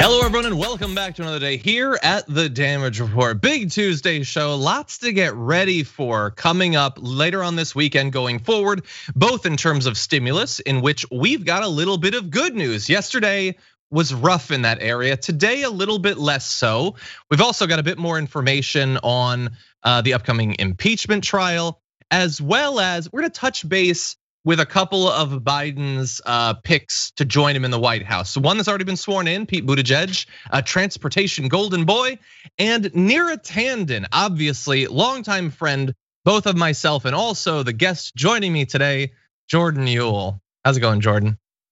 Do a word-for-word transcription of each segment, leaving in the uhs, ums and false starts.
Hello, everyone, and welcome back to another day here at the Damage Report. Big Tuesday show, lots to get ready for coming up later on this weekend going forward, both in terms of stimulus, in which we've got a little bit of good news. Yesterday was rough in that area. Today, a little bit less so. We've also got a bit more information on the upcoming impeachment trial, as well as we're gonna touch base with a couple of Biden's picks to join him in the White House. So one that's already been sworn in, Pete Buttigieg, a transportation golden boy, and Neera Tanden, obviously longtime friend, both of myself and also the guest joining me today, Jordan Uhl. How's it going, Jordan?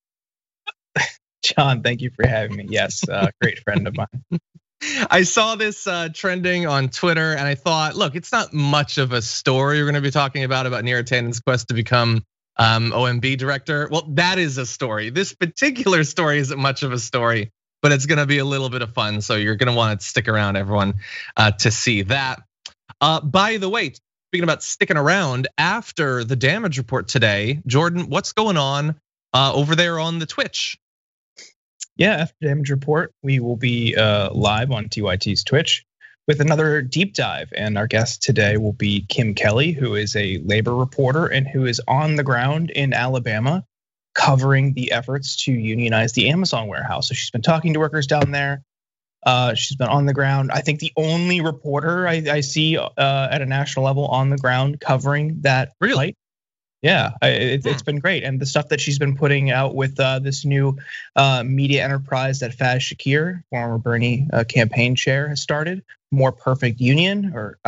John, thank you for having me. Yes, a great friend of mine. I saw this trending on Twitter and I thought, look, it's not much of a story we're gonna be talking about, about Neera Tanden's quest to become Um, O M B director. Well, that is a story. This particular story isn't much of a story, but it's gonna be a little bit of fun. So you're gonna wanna stick around, everyone, to see that. By the way, speaking about sticking around, after the Damage Report today, Jordan, what's going on over there on the Twitch? Yeah, after Damage Report, we will be live on T Y T's Twitch with another deep dive. And our guest today will be Kim Kelly, who is a labor reporter and who is on the ground in Alabama covering the efforts to unionize the Amazon warehouse. So she's been talking to workers down there. She's been on the ground. I think the only reporter I, I see at a national level on the ground covering that really? fight. Yeah, it, it's been great. And the stuff that she's been putting out with this new media enterprise that Faz Shakir, former Bernie campaign chair, has started, More Perfect Union, or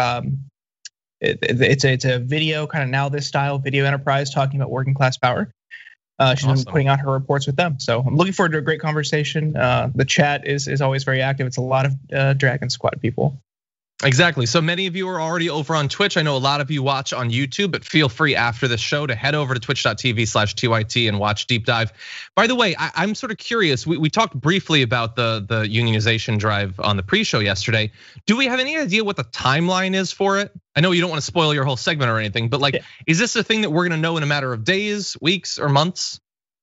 it, it's, a, it's a video, kind of now this style video enterprise talking about working class power. She's awesome. Been putting out her reports with them. So I'm looking forward to a great conversation. The chat is, is always very active. It's a lot of Dragon Squad people. Exactly. So many of you are already over on Twitch. I know a lot of you watch on YouTube, but feel free after the show to head over to twitch dot T V slash T Y T and watch Deep Dive. By the way, I'm sort of curious. We, we talked briefly about the, the unionization drive on the pre-show yesterday. Do we have any idea what the timeline is for it? I know you don't want to spoil your whole segment or anything, but like, yeah. Is this a thing that we're gonna know in a matter of days, weeks, or months?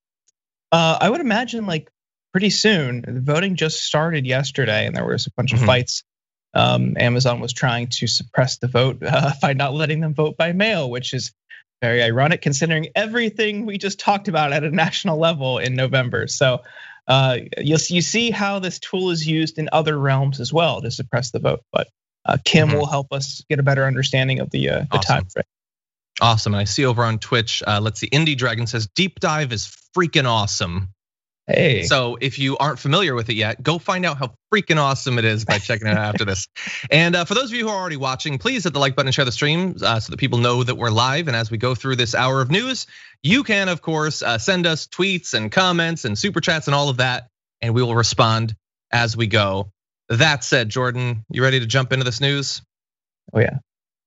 Uh, I would imagine like pretty soon. The voting just started yesterday and there was a bunch of mm-hmm. fights. Um, Amazon was trying to suppress the vote uh, by not letting them vote by mail, which is very ironic considering everything we just talked about at a national level in November. So uh, you'll you see how this tool is used in other realms as well to suppress the vote. But uh, Kim mm-hmm. will help us get a better understanding of the, uh, the awesome. time frame. Awesome. And I see over on Twitch, uh, let's see, Indie Dragon says Deep Dive is freaking awesome. Hey. So if you aren't familiar with it yet, go find out how freaking awesome it is by checking it out after this. And for those of you who are already watching, please hit the like button and share the stream so that people know that we're live. And as we go through this hour of news, you can, of course, send us tweets and comments and super chats and all of that, and we will respond as we go. That said, Jordan, you ready to jump into this news? Oh yeah.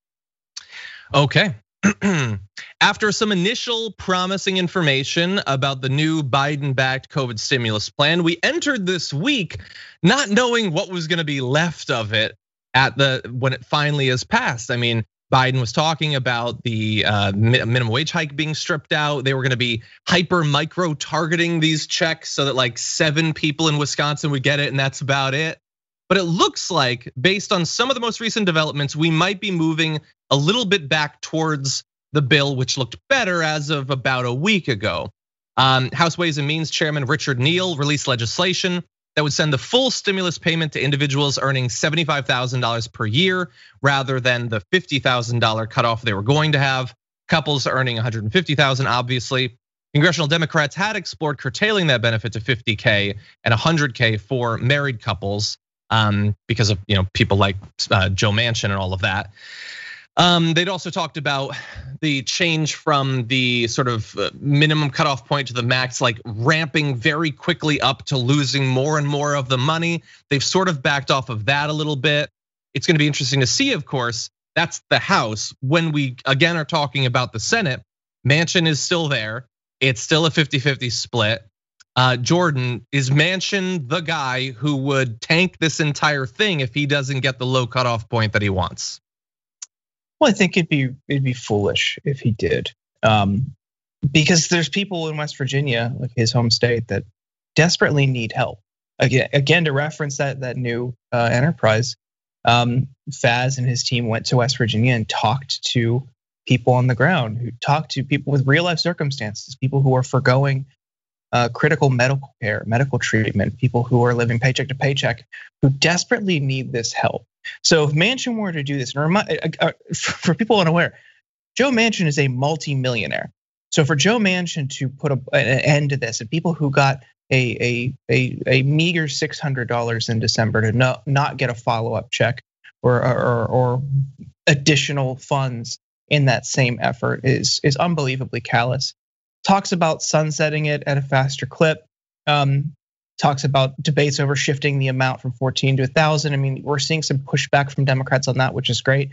Okay. After some initial promising information about the new Biden-backed COVID stimulus plan, we entered this week not knowing what was gonna be left of it at the when it finally is passed. I mean, Biden was talking about the minimum wage hike being stripped out. They were gonna be hyper micro targeting these checks so that like seven people in Wisconsin would get it, and that's about it. But it looks like, based on some of the most recent developments, we might be moving a little bit back towards the bill, which looked better as of about a week ago. House Ways and Means Chairman Richard Neal released legislation that would send the full stimulus payment to individuals earning seventy-five thousand dollars per year, rather than the fifty thousand dollars cutoff they were going to have. Couples earning one hundred fifty thousand dollars, obviously. Congressional Democrats had explored curtailing that benefit to fifty K and one hundred K for married couples. Because of you know people like Joe Manchin and all of that. They'd also talked about the change from the sort of minimum cutoff point to the max, like ramping very quickly up to losing more and more of the money. They've sort of backed off of that a little bit. It's gonna be interesting to see, of course, that's the House. When we again are talking about the Senate, Manchin is still there. It's still a fifty fifty split. Jordan, is Manchin the guy who would tank this entire thing if he doesn't get the low cutoff point that he wants? Well, I think it'd be it'd be foolish if he did, um, because there's people in West Virginia, like his home state, that desperately need help. again, again to reference that that new uh, enterprise, um, Faz and his team went to West Virginia and talked to people on the ground, who talked to people with real life circumstances, people who are forgoing uh, critical medical care, medical treatment, people who are living paycheck to paycheck, who desperately need this help. So if Manchin were to do this, and remind, uh, for people unaware, Joe Manchin is a multi-millionaire. So for Joe Manchin to put a, an end to this, and people who got a a a, a meager six hundred dollars in December to not not get a follow-up check or, or or additional funds in that same effort is is unbelievably callous. Talks about sunsetting it at a faster clip. Um, talks about debates over shifting the amount from fourteen to one thousand. I mean, we're seeing some pushback from Democrats on that, which is great.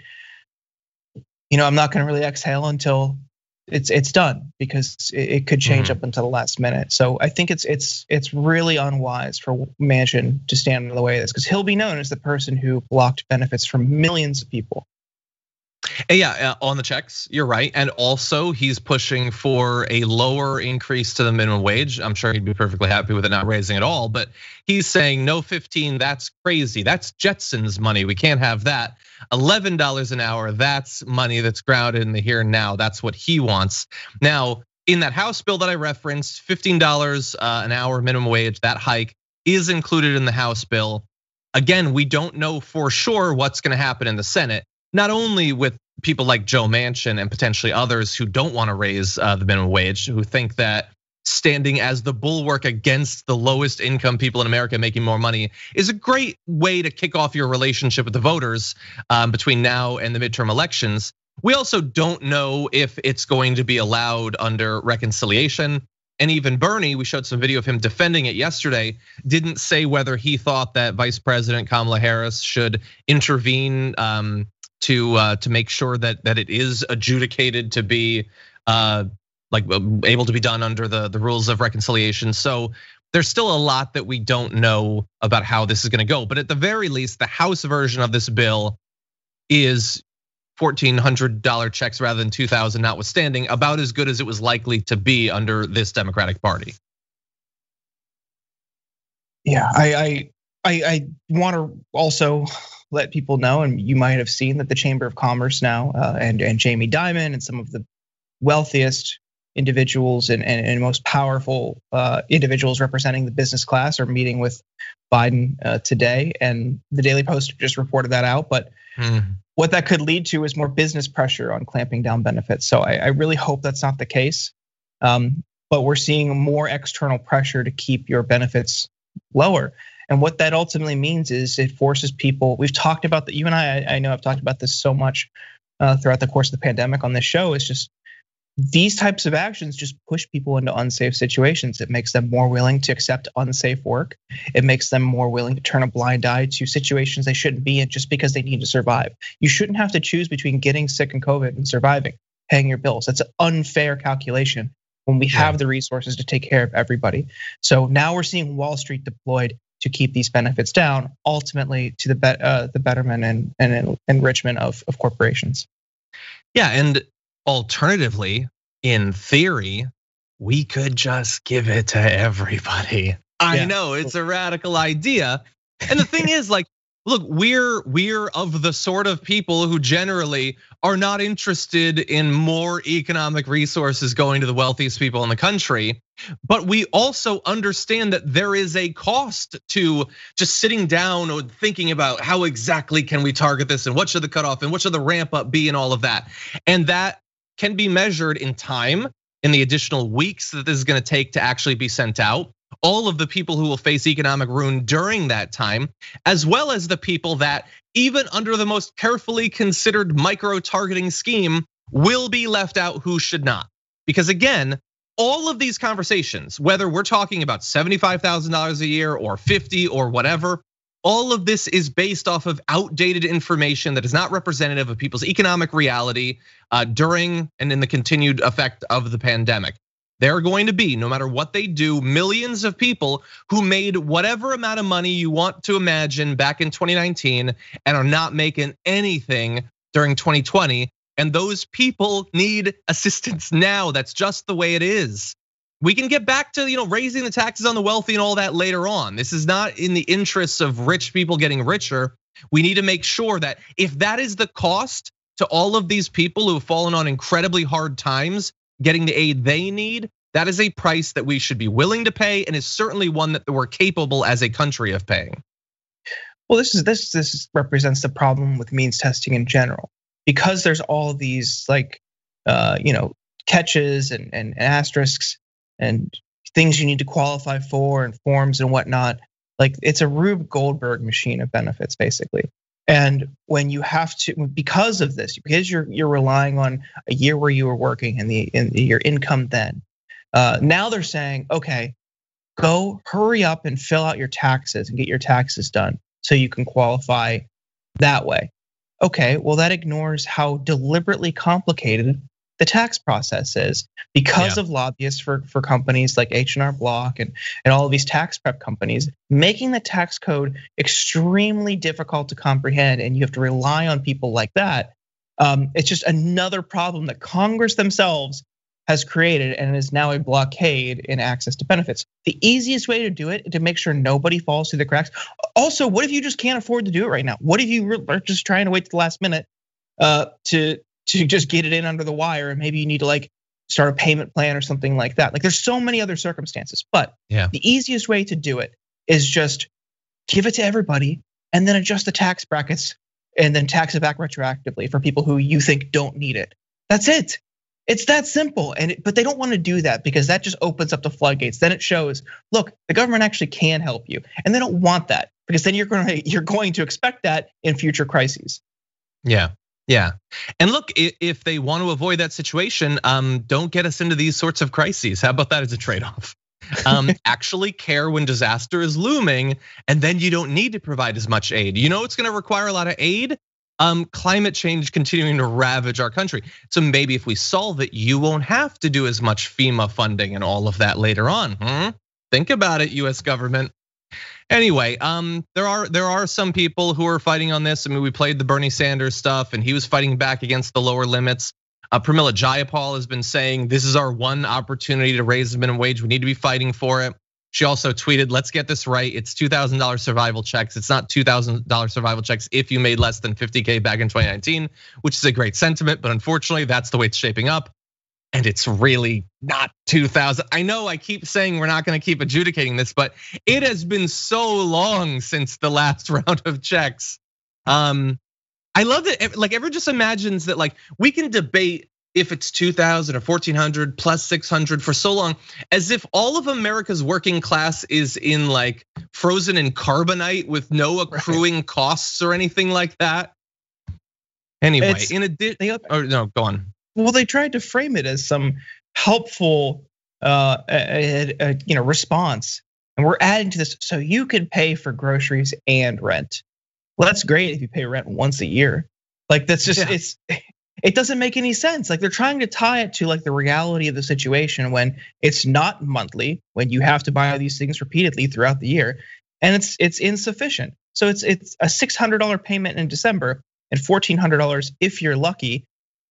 You know, I'm not going to really exhale until it's it's done, because it could change mm-hmm. up until the last minute. So I think it's it's it's really unwise for Manchin to stand in the way of this, because he'll be known as the person who blocked benefits from millions of people. And yeah, on the checks, you're right. And also he's pushing for a lower increase to the minimum wage. I'm sure he'd be perfectly happy with it not raising at all, but he's saying no fifteen, that's crazy. That's Jetsons money, we can't have that. eleven dollars an hour, that's money that's grounded in the here and now. That's what he wants. Now, in that House bill that I referenced, fifteen dollars an hour minimum wage, that hike is included in the House bill. Again, we don't know for sure what's gonna happen in the Senate. Not only with people like Joe Manchin and potentially others who don't want to raise the minimum wage, who think that standing as the bulwark against the lowest income people in America making more money is a great way to kick off your relationship with the voters between now and the midterm elections. We also don't know if it's going to be allowed under reconciliation. And even Bernie, we showed some video of him defending it yesterday, didn't say whether he thought that Vice President Kamala Harris should intervene to uh, to make sure that that it is adjudicated to be uh, like able to be done under the the rules of reconciliation. So there's still a lot that we don't know about how this is going to go. But at the very least, the House version of this bill is fourteen hundred dollar checks rather than two thousand, notwithstanding, about as good as it was likely to be under this Democratic Party. Yeah, I I I, I want to also let people know, and you might have seen that the Chamber of Commerce now uh, and and Jamie Dimon and some of the wealthiest individuals and, and, and most powerful uh, individuals representing the business class are meeting with Biden uh, today, and the Daily Post just reported that out. But mm. what that could lead to is more business pressure on clamping down benefits. So I, I really hope that's not the case. Um, but we're seeing more external pressure to keep your benefits lower. And what that ultimately means is it forces people. We've talked about that. You and I, I know I've talked about this so much throughout the course of the pandemic on this show. It's just these types of actions just push people into unsafe situations. It makes them more willing to accept unsafe work. It makes them more willing to turn a blind eye to situations they shouldn't be in just because they need to survive. You shouldn't have to choose between getting sick and COVID and surviving, paying your bills. That's an unfair calculation when we have the resources to take care of everybody. So now we're seeing Wall Street deployed to keep these benefits down, ultimately to the bet, uh, the betterment and, and enrichment of, of corporations. Yeah, and alternatively, in theory, we could just give it to everybody. I yeah. know it's a radical idea. And the thing is, like, look, we're we're of the sort of people who generally are not interested in more economic resources going to the wealthiest people in the country. But we also understand that there is a cost to just sitting down or thinking about how exactly can we target this and what should the cutoff and what should the ramp up be and all of that. And that can be measured in time, in the additional weeks that this is gonna take to actually be sent out. All of the people who will face economic ruin during that time, as well as the people that even under the most carefully considered micro-targeting scheme will be left out who should not. Because again, all of these conversations, whether we're talking about seventy-five thousand dollars a year or fifty or whatever, all of this is based off of outdated information that is not representative of people's economic reality during and in the continued effect of the pandemic. There are going to be, no matter what they do, millions of people who made whatever amount of money you want to imagine back in twenty nineteen and are not making anything during twenty twenty. And those people need assistance now. That's just the way it is. We can get back to, you know, raising the taxes on the wealthy and all that later on. This is not in the interests of rich people getting richer. We need to make sure that if that is the cost to all of these people who have fallen on incredibly hard times getting the aid they need, that is a price that we should be willing to pay, and is certainly one that we're capable as a country of paying. Well, this is this this represents the problem with means testing in general, because there's all these like, uh, you know, catches and, and asterisks and things you need to qualify for and forms and whatnot. Like it's a Rube Goldberg machine of benefits, basically. And when you have to, because of this, because you're you're relying on a year where you were working and the in your income then, uh, now they're saying, okay, go hurry up and fill out your taxes and get your taxes done so you can qualify that way. Okay, well that ignores how deliberately complicated the tax process is because yeah. of lobbyists for, for companies like H and R Block and, and all of these tax prep companies, making the tax code extremely difficult to comprehend, and you have to rely on people like that. Um, it's just another problem that Congress themselves has created and is now a blockade in access to benefits. The easiest way to do it, to make sure nobody falls through the cracks. Also, what if you just can't afford to do it right now? What if you are just trying to wait to the last minute uh, to to just get it in under the wire, and maybe you need to like start a payment plan or something like that. Like there's so many other circumstances, but yeah. the easiest way to do it is just give it to everybody and then adjust the tax brackets and then tax it back retroactively for people who you think don't need it. That's it. It's that simple. And it, but they don't want to do that because that just opens up the floodgates. Then it shows, look, the government actually can help you. And they don't want that because then you're going to you're going to expect that in future crises. Yeah. Yeah, and look, if they want to avoid that situation, um, don't get us into these sorts of crises. How about that as a trade-off? Um, actually care when disaster is looming, and then you don't need to provide as much aid. You know it's going to require a lot of aid? Um, climate change continuing to ravage our country. So maybe if we solve it, you won't have to do as much FEMA funding and all of that later on. Hmm? Think about it, U S government. Anyway, um, there are there are some people who are fighting on this. I mean, we played the Bernie Sanders stuff, and he was fighting back against the lower limits. Uh, Pramila Jayapal has been saying this is our one opportunity to raise the minimum wage. We need to be fighting for it. She also tweeted, "Let's get this right. It's two thousand dollars survival checks. It's not two thousand dollars survival checks if you made less than fifty K back in twenty nineteen," which is a great sentiment, but unfortunately, that's the way it's shaping up. And it's really not two thousand. I know I keep saying we're not gonna keep adjudicating this, but it has been so long since the last round of checks. Um, I love that, like everyone just imagines that like we can debate if it's two thousand or fourteen hundred plus six hundred for so long, as if all of America's working class is in like frozen in carbonite with no accruing right. costs or anything like that. Anyway, it's, in addition, or no, go on. Well, they tried to frame it as some helpful, uh, you know, response, and we're adding to this so you can pay for groceries and rent. Well, that's great if you pay rent once a year. Like that's just yeah. it's it doesn't make any sense. Like they're trying to tie it to like the reality of the situation when it's not monthly, when you have to buy these things repeatedly throughout the year, and it's it's insufficient. So it's it's a six hundred dollar payment in December and fourteen hundred dollars if you're lucky.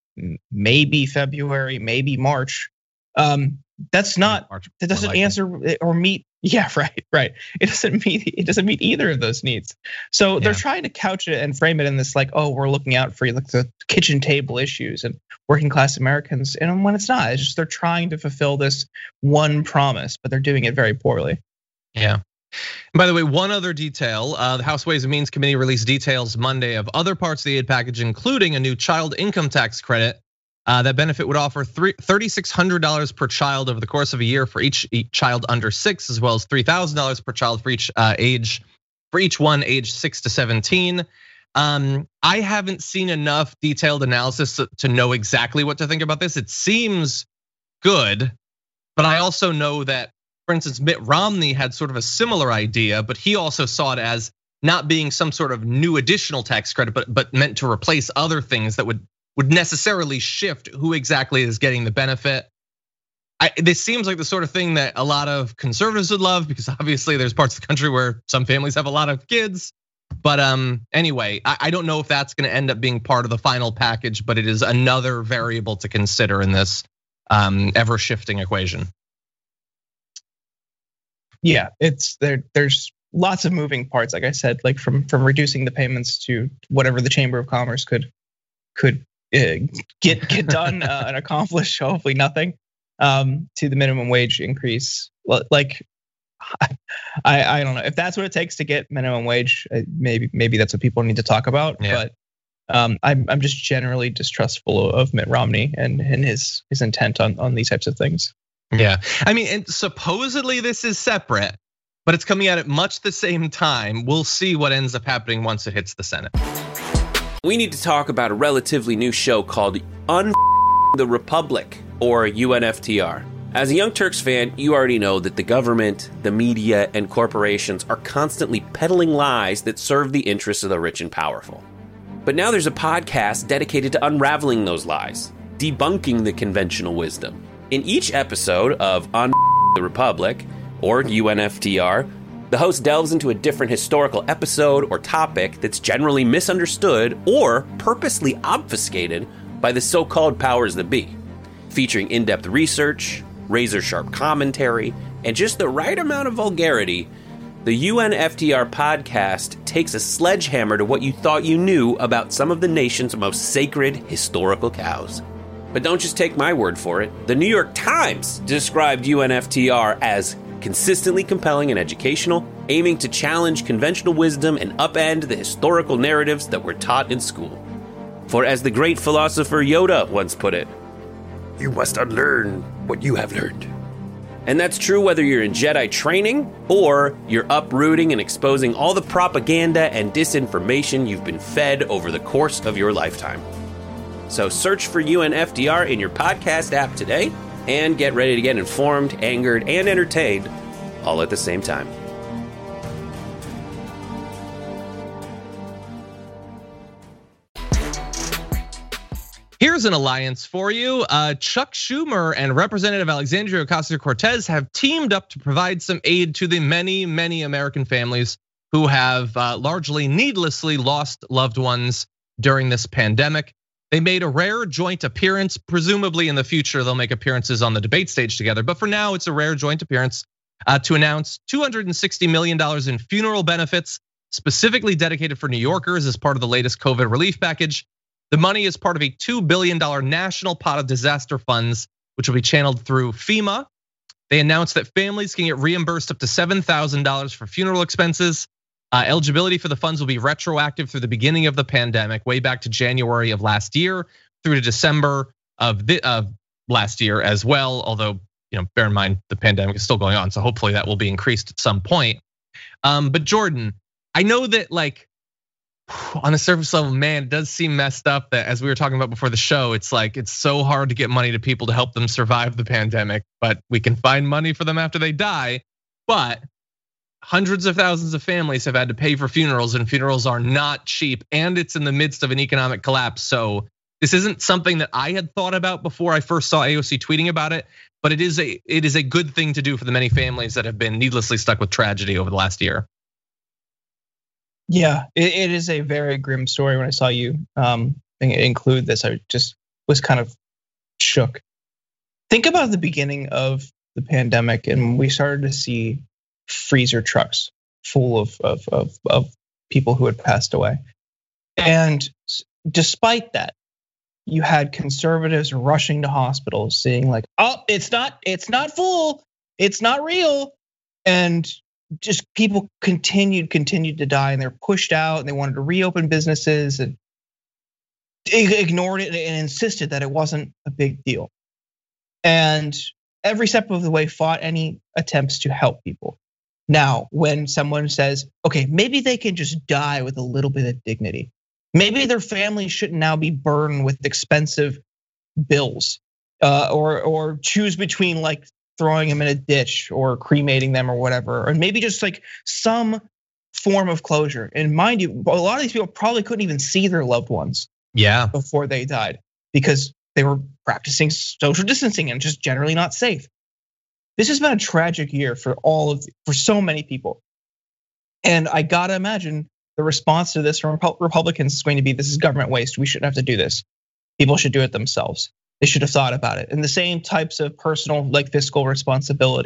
Maybe February, maybe March. Um, that's not. March, that doesn't answer or meet. Yeah, right, right. It doesn't meet. It doesn't meet either of those needs. So yeah. they're trying to couch it and frame it in this like, oh, we're looking out for like the kitchen table issues and working class Americans. And when it's not, it's just they're trying to fulfill this one promise, but they're doing it very poorly. Yeah. And by the way, one other detail, uh, the House Ways and Means Committee released details Monday of other parts of the aid package, including a new child income tax credit. Uh, that benefit would offer three thousand six hundred dollars per child over the course of a year for each, each child under six, as well as three thousand dollars per child for each uh, age, for each one age six to seventeen. Um, I haven't seen enough detailed analysis to, to know exactly what to think about this. It seems good, but I also know that, for instance, Mitt Romney had sort of a similar idea, but he also saw it as not being some sort of new additional tax credit, but but meant to replace other things that would would necessarily shift who exactly is getting the benefit. I, this seems like the sort of thing that a lot of conservatives would love because obviously there's parts of the country where some families have a lot of kids. But um, anyway, I, I don't know if that's going to end up being part of the final package, but it is another variable to consider in this um, ever shifting equation. Yeah, it's there. There's lots of moving parts. Like I said, like from from reducing the payments to whatever the Chamber of Commerce could could uh, get get done uh, and accomplish. Hopefully nothing. Um, to the minimum wage increase. Like I I don't know if that's what it takes to get minimum wage. Maybe maybe that's what people need to talk about. Yeah. But um, I'm I'm just generally distrustful of Mitt Romney and and his his intent on on these types of things. Yeah, I mean, and supposedly this is separate, but it's coming out at much the same time. We'll see what ends up happening once it hits the Senate. We need to talk about a relatively new show called Un the Republic, or U N F T R. As a Young Turks fan, you already know that the government, the media, and corporations are constantly peddling lies that serve the interests of the rich and powerful. But now there's a podcast dedicated to unraveling those lies, debunking the conventional wisdom. In each episode of On the Republic, or U N F T R, the host delves into a different historical episode or topic that's generally misunderstood or purposely obfuscated by the so-called powers that be. Featuring in-depth research, razor-sharp commentary, and just the right amount of vulgarity, the U N F T R podcast takes a sledgehammer to what you thought you knew about some of the nation's most sacred historical cows. But don't just take my word for it. The New York Times described U N F T R as consistently compelling and educational, aiming to challenge conventional wisdom and upend the historical narratives that were taught in school. For as the great philosopher Yoda once put it, you must unlearn what you have learned. And that's true whether you're in Jedi training or you're uprooting and exposing all the propaganda and disinformation you've been fed over the course of your lifetime. So search for U N F T R in your podcast app today and get ready to get informed, angered, and entertained all at the same time. Here's an alliance for you. Uh, Chuck Schumer and Representative Alexandria Ocasio-Cortez have teamed up to provide some aid to the many, many American families who have uh, largely needlessly lost loved ones during this pandemic. They made a rare joint appearance. Presumably in the future, they'll make appearances on the debate stage together. But for now, it's a rare joint appearance uh, to announce two hundred sixty million dollars in funeral benefits, specifically dedicated for New Yorkers as part of the latest COVID relief package. The money is part of a two billion dollars national pot of disaster funds, which will be channeled through FEMA. They announced that families can get reimbursed up to seven thousand dollars for funeral expenses. Uh, eligibility for the funds will be retroactive through the beginning of the pandemic, way back to January of last year through to December of, the, of last year as well. Although, you know, bear in mind the pandemic is still going on, so hopefully that will be increased at some point. Um, but Jordan, I know that like on the surface level, man, it does seem messed up that as we were talking about before the show, it's like it's so hard to get money to people to help them survive the pandemic, but we can find money for them after they die. But hundreds of thousands of families have had to pay for funerals, and funerals are not cheap, and it's in the midst of an economic collapse. So this isn't something that I had thought about before I first saw A O C tweeting about it, but it is a it is a good thing to do for the many families that have been needlessly stuck with tragedy over the last year. Yeah, it is a very grim story. When I saw you um, include this, I just was kind of shook. Think about the beginning of the pandemic, and we started to see freezer trucks full of, of, of, of people who had passed away. And despite that, you had conservatives rushing to hospitals saying like, oh, it's not, it's not full, it's not real. And just people continued, continued to die, and they're pushed out, and they wanted to reopen businesses and ignored it and insisted that it wasn't a big deal. And every step of the way fought any attempts to help people. Now, when someone says, okay, maybe they can just die with a little bit of dignity. Maybe their family shouldn't now be burdened with expensive bills, uh, or or choose between like throwing them in a ditch or cremating them or whatever, or maybe just like some form of closure. And mind you, a lot of these people probably couldn't even see their loved ones, yeah, before they died because they were practicing social distancing and just generally not safe. This has been a tragic year for all of for so many people, and I gotta imagine the response to this from Republicans is going to be, "This is government waste. We shouldn't have to do this. People should do it themselves. They should have thought about it." And the same types of personal, like fiscal responsibility,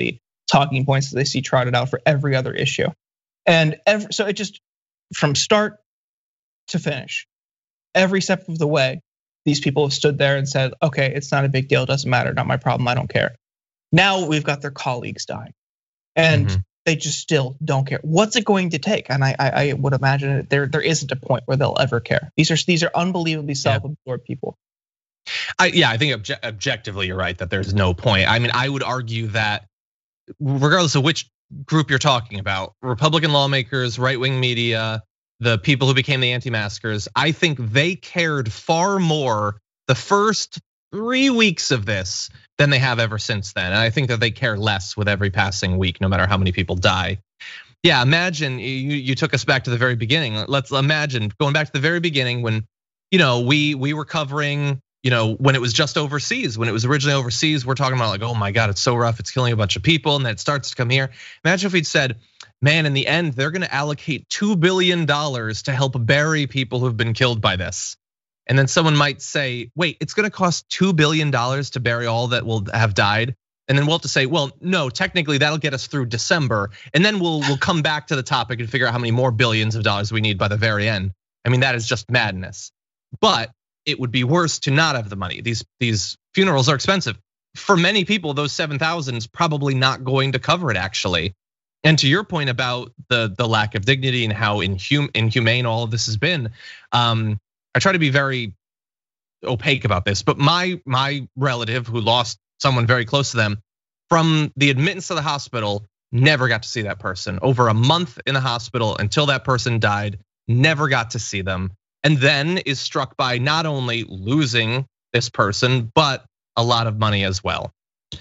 talking points that they see trotted out for every other issue. And every, so it just, from start to finish, every step of the way, these people have stood there and said, okay, it's not a big deal, it doesn't matter, not my problem, I don't care. Now we've got their colleagues dying, and mm-hmm. they just still don't care. What's it going to take? And I, I would imagine that there, there isn't a point where they'll ever care. These are these are unbelievably self-absorbed yeah. people. I, yeah, I think obje- objectively you're right that there's no point. I mean, I would argue that regardless of which group you're talking about, Republican lawmakers, right-wing media, the people who became the anti-maskers, I think they cared far more the first three weeks of this than they have ever since then. And I think that they care less with every passing week, no matter how many people die. Yeah, imagine you, you took us back to the very beginning. Let's imagine going back to the very beginning when, you know, we we were covering, you know, when it was just overseas, when it was originally overseas, we're talking about like, oh my God, it's so rough, it's killing a bunch of people, and then it starts to come here. Imagine if we'd said, man, in the end, they're gonna allocate two billion dollars to help bury people who've been killed by this. And then someone might say, wait, it's gonna cost two billion dollars to bury all that will have died. And then we'll have to say, well, no, technically that'll get us through December. And then we'll we'll come back to the topic and figure out how many more billions of dollars we need by the very end. I mean, that is just madness. But it would be worse to not have the money. These these funerals are expensive. For many people, those seven thousand is probably not going to cover it actually. And to your point about the the lack of dignity and how inhum, inhumane all of this has been, um, I try to be very opaque about this. But my my relative who lost someone very close to them, from the admittance to the hospital, never got to see that person. Over a month in the hospital until that person died, never got to see them. And then is struck by not only losing this person, but a lot of money as well.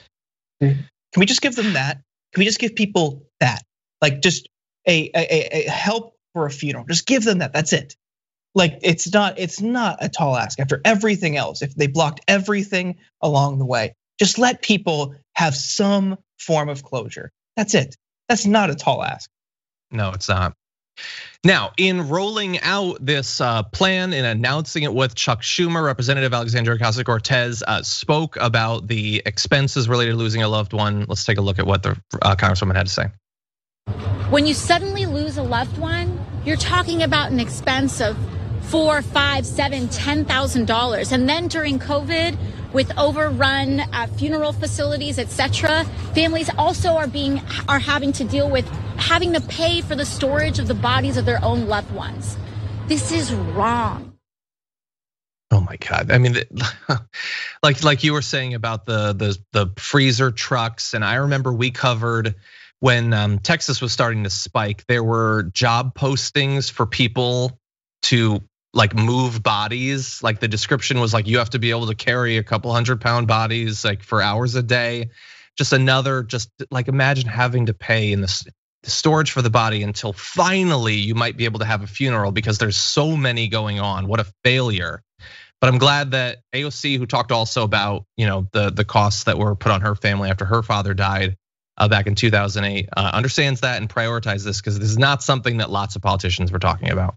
Can we just give them that? Can we just give people that? Like just a, a, a help for a funeral. Just give them that. That's it. Like it's not it's not a tall ask after everything else. If they blocked everything along the way, just let people have some form of closure. That's it. That's not a tall ask. No, it's not. Now, in rolling out this plan and announcing it with Chuck Schumer, Representative Alexandria Ocasio-Cortez spoke about the expenses related to losing a loved one. Let's take a look at what the Congresswoman had to say. When you suddenly lose a loved one, you're talking about an expense of four, five, seven, ten thousand dollars, and then during COVID, with overrun funeral facilities, et cetera, families also are being are having to deal with having to pay for the storage of the bodies of their own loved ones. This is wrong. Oh my God! I mean, like like you were saying about the the the freezer trucks, and I remember we covered when um, Texas was starting to spike. There were job postings for people to like move bodies. Like the description was like you have to be able to carry a couple hundred pound bodies like for hours a day. Just another, just like imagine having to pay in the, the storage for the body until finally you might be able to have a funeral because there's so many going on. What a failure. But I'm glad that A O C, who talked also about you know the the costs that were put on her family after her father died back in two thousand eight, understands that and prioritizes this because this is not something that lots of politicians were talking about.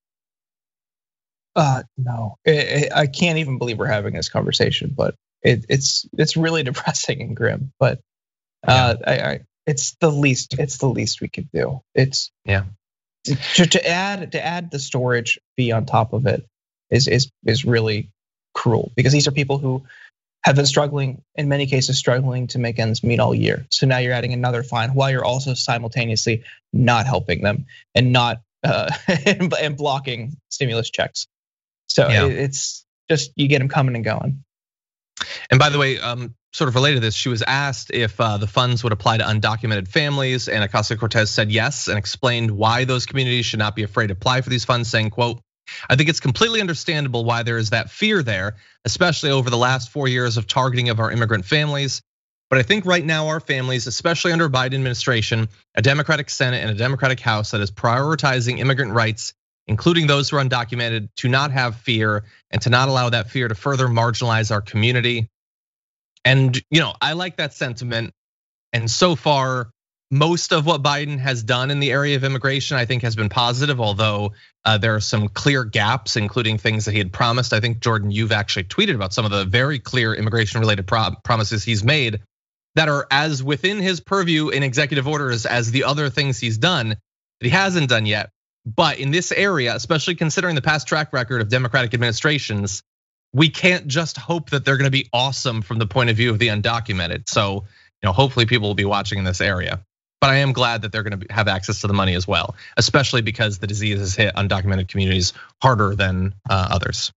Uh, no, I can't even believe we're having this conversation, but it, it's it's really depressing and grim. But uh, I, I, it's the least it's the least we could do. It's yeah. To, to add to add the storage fee on top of it is is is really cruel because these are people who have been struggling, in many cases, struggling to make ends meet all year. So now you're adding another fine while you're also simultaneously not helping them and not uh, and blocking stimulus checks. So yeah. It's just you get them coming and going. And by the way, um, sort of related to this, she was asked if the funds would apply to undocumented families, and Ocasio-Cortez said yes and explained why those communities should not be afraid to apply for these funds, saying, quote, I think it's completely understandable why there is that fear there, especially over the last four years of targeting of our immigrant families. But I think right now our families, especially under a Biden administration, a Democratic Senate and a Democratic House that is prioritizing immigrant rights, including those who are undocumented, to not have fear and to not allow that fear to further marginalize our community. And you know, I like that sentiment. And so far, most of what Biden has done in the area of immigration, I think has been positive, although there are some clear gaps, including things that he had promised. I think, Jordan, you've actually tweeted about some of the very clear immigration related promises he's made. that are as within his purview in executive orders as the other things he's done that he hasn't done yet. But in this area, especially considering the past track record of Democratic administrations, we can't just hope that they're gonna be awesome from the point of view of the undocumented. So, you know, hopefully people will be watching in this area. But I am glad that they're gonna have access to the money as well, especially because the disease has hit undocumented communities harder than others.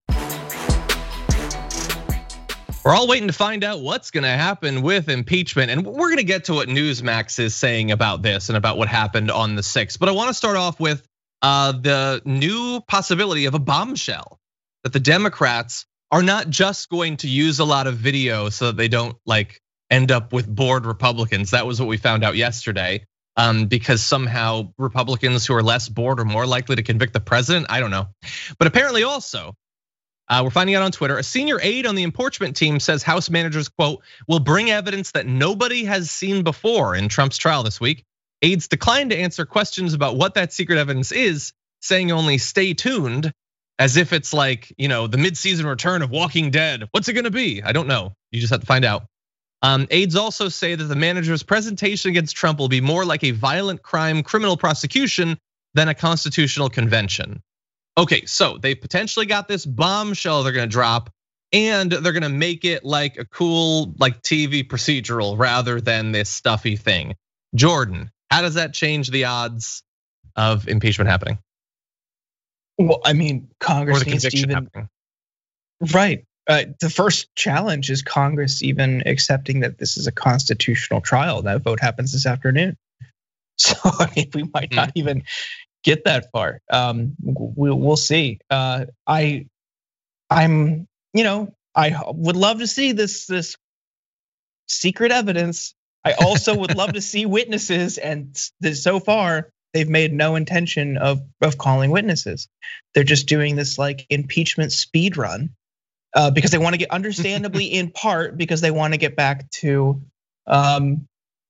We're all waiting to find out what's gonna happen with impeachment, and we're gonna get to what Newsmax is saying about this and about what happened on the sixth. But I wanna start off with the new possibility of a bombshell, that the Democrats are not just going to use a lot of video so that they don't like end up with bored Republicans. That was what we found out yesterday, because somehow Republicans who are less bored are more likely to convict the president. I don't know, but apparently also, Uh, we're finding out on Twitter, a senior aide on the impeachment team says House managers, quote, will bring evidence that nobody has seen before in Trump's trial this week. Aides declined to answer questions about what that secret evidence is, saying only stay tuned, as if it's like, you know, the mid-season return of Walking Dead. What's it gonna be? I don't know, you just have to find out. Um, aides also say that the manager's presentation against Trump will be more like a violent crime criminal prosecution than a constitutional convention. Okay, so they potentially got this bombshell they're gonna drop, and they're gonna make it like a cool like T V procedural rather than this stuffy thing. Jordan, how does that change the odds of impeachment happening? Well, I mean, Congress or the needs to conviction even, happening. Right. Uh, the first challenge is Congress even accepting that this is a constitutional trial. That vote happens this afternoon. So I mean, we might not mm. even get that far. Um, we'll, we'll see. Uh, I, I'm, you know, I would love to see this this secret evidence. I also would love to see witnesses, and this, so far they've made no intention of of calling witnesses. They're just doing this like impeachment speed run uh, because they want to get, understandably in part because they want to get back to um,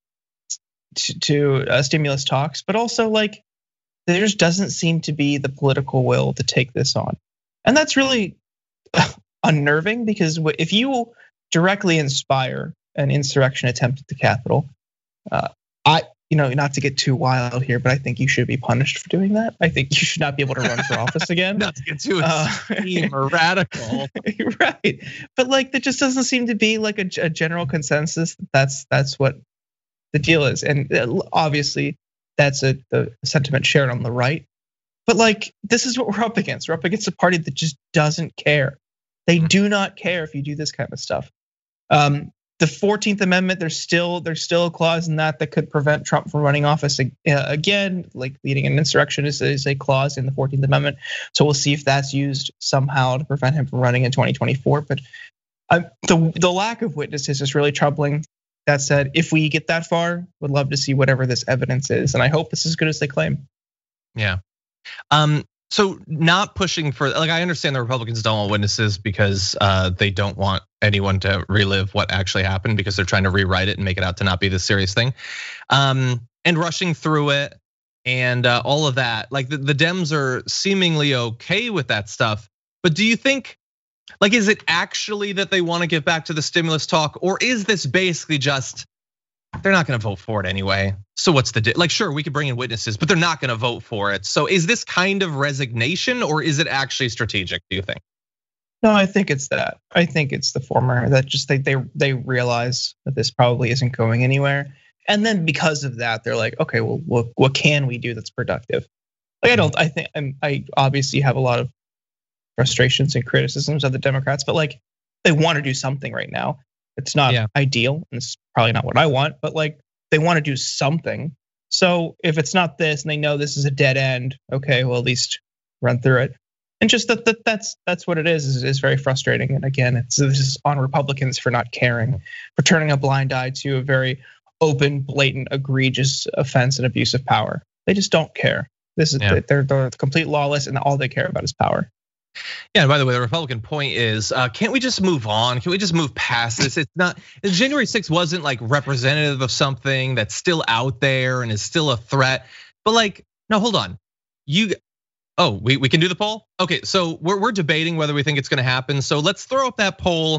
to, to uh, stimulus talks, but also like. There just doesn't seem to be the political will to take this on. And that's really unnerving because if you directly inspire an insurrection attempt at the Capitol, I, you know, not to get too wild here, but I think you should be punished for doing that. I think you should not be able to run for office again. Not to get too extreme or radical. Right, but like that just doesn't seem to be like a, a general consensus. That's that's what the deal is, and obviously, that's a the sentiment shared on the right. But like, this is what we're up against. We're up against a party that just doesn't care. They do not care if you do this kind of stuff. Um, the fourteenth Amendment, there's still there's still a clause in that that could prevent Trump from running office again. Like leading an insurrection is, is a clause in the fourteenth Amendment. So we'll see if that's used somehow to prevent him from running in twenty twenty-four. But the the lack of witnesses is really troubling. That said, if we get that far, would love to see whatever this evidence is, and I hope it's as good as they claim. Yeah. Um. So not pushing for, like, I understand the Republicans don't want witnesses because they don't want anyone to relive what actually happened because they're trying to rewrite it and make it out to not be this serious thing. Um. And rushing through it and all of that, like the, the Dems are seemingly okay with that stuff. But do you think? Like, is it actually that they want to get back to the stimulus talk, or is this basically just they're not going to vote for it anyway? So what's the like? Sure, we could bring in witnesses, but they're not going to vote for it. So is this kind of resignation, or is it actually strategic? Do you think? No, I think it's that. I think it's the former. That just they they they realize that this probably isn't going anywhere, and then because of that, they're like, okay, well, what what can we do that's productive? Like I don't. I think I'm, I obviously have a lot of frustrations and criticisms of the Democrats, but like they want to do something right now. It's not yeah. ideal, and it's probably not what I want, but like they want to do something. So if it's not this, and they know this is a dead end, okay, well at least run through it. And just that, that that's that's what it is. Is is very frustrating. And again, it's this is on Republicans for not caring, for turning a blind eye to a very open, blatant, egregious offense and abuse of power. They just don't care. This is yeah. they're they're complete lawless, and all they care about is power. Yeah, and by the way, the Republican point is, uh, can't we just move on? Can we just move past this? It's not, January sixth wasn't like representative of something that's still out there and is still a threat. But like, no, hold on. You, oh, we, we can do the poll? Okay, so we're, we're debating whether we think it's gonna happen. So let's throw up that poll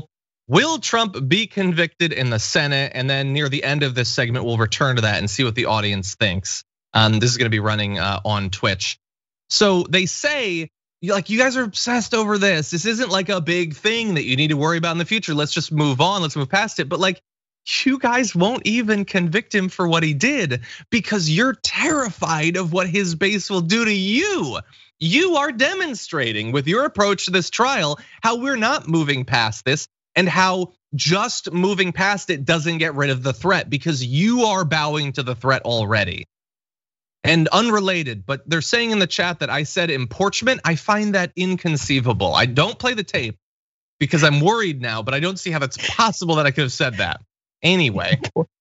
Will Trump be convicted in the Senate? And then near the end of this segment, we'll return to that and see what the audience thinks. Um, this is gonna be running on Twitch. So they say, like, you guys are obsessed over this. This isn't like a big thing that you need to worry about in the future. Let's just move on, let's move past it. But like, you guys won't even convict him for what he did because you're terrified of what his base will do to you. You are demonstrating with your approach to this trial how we're not moving past this and how just moving past it doesn't get rid of the threat because you are bowing to the threat already. And unrelated, but they're saying in the chat that I said impeachment. I find that inconceivable. I don't play the tape because I'm worried now, but I don't see how that's possible that I could have said that. Anyway,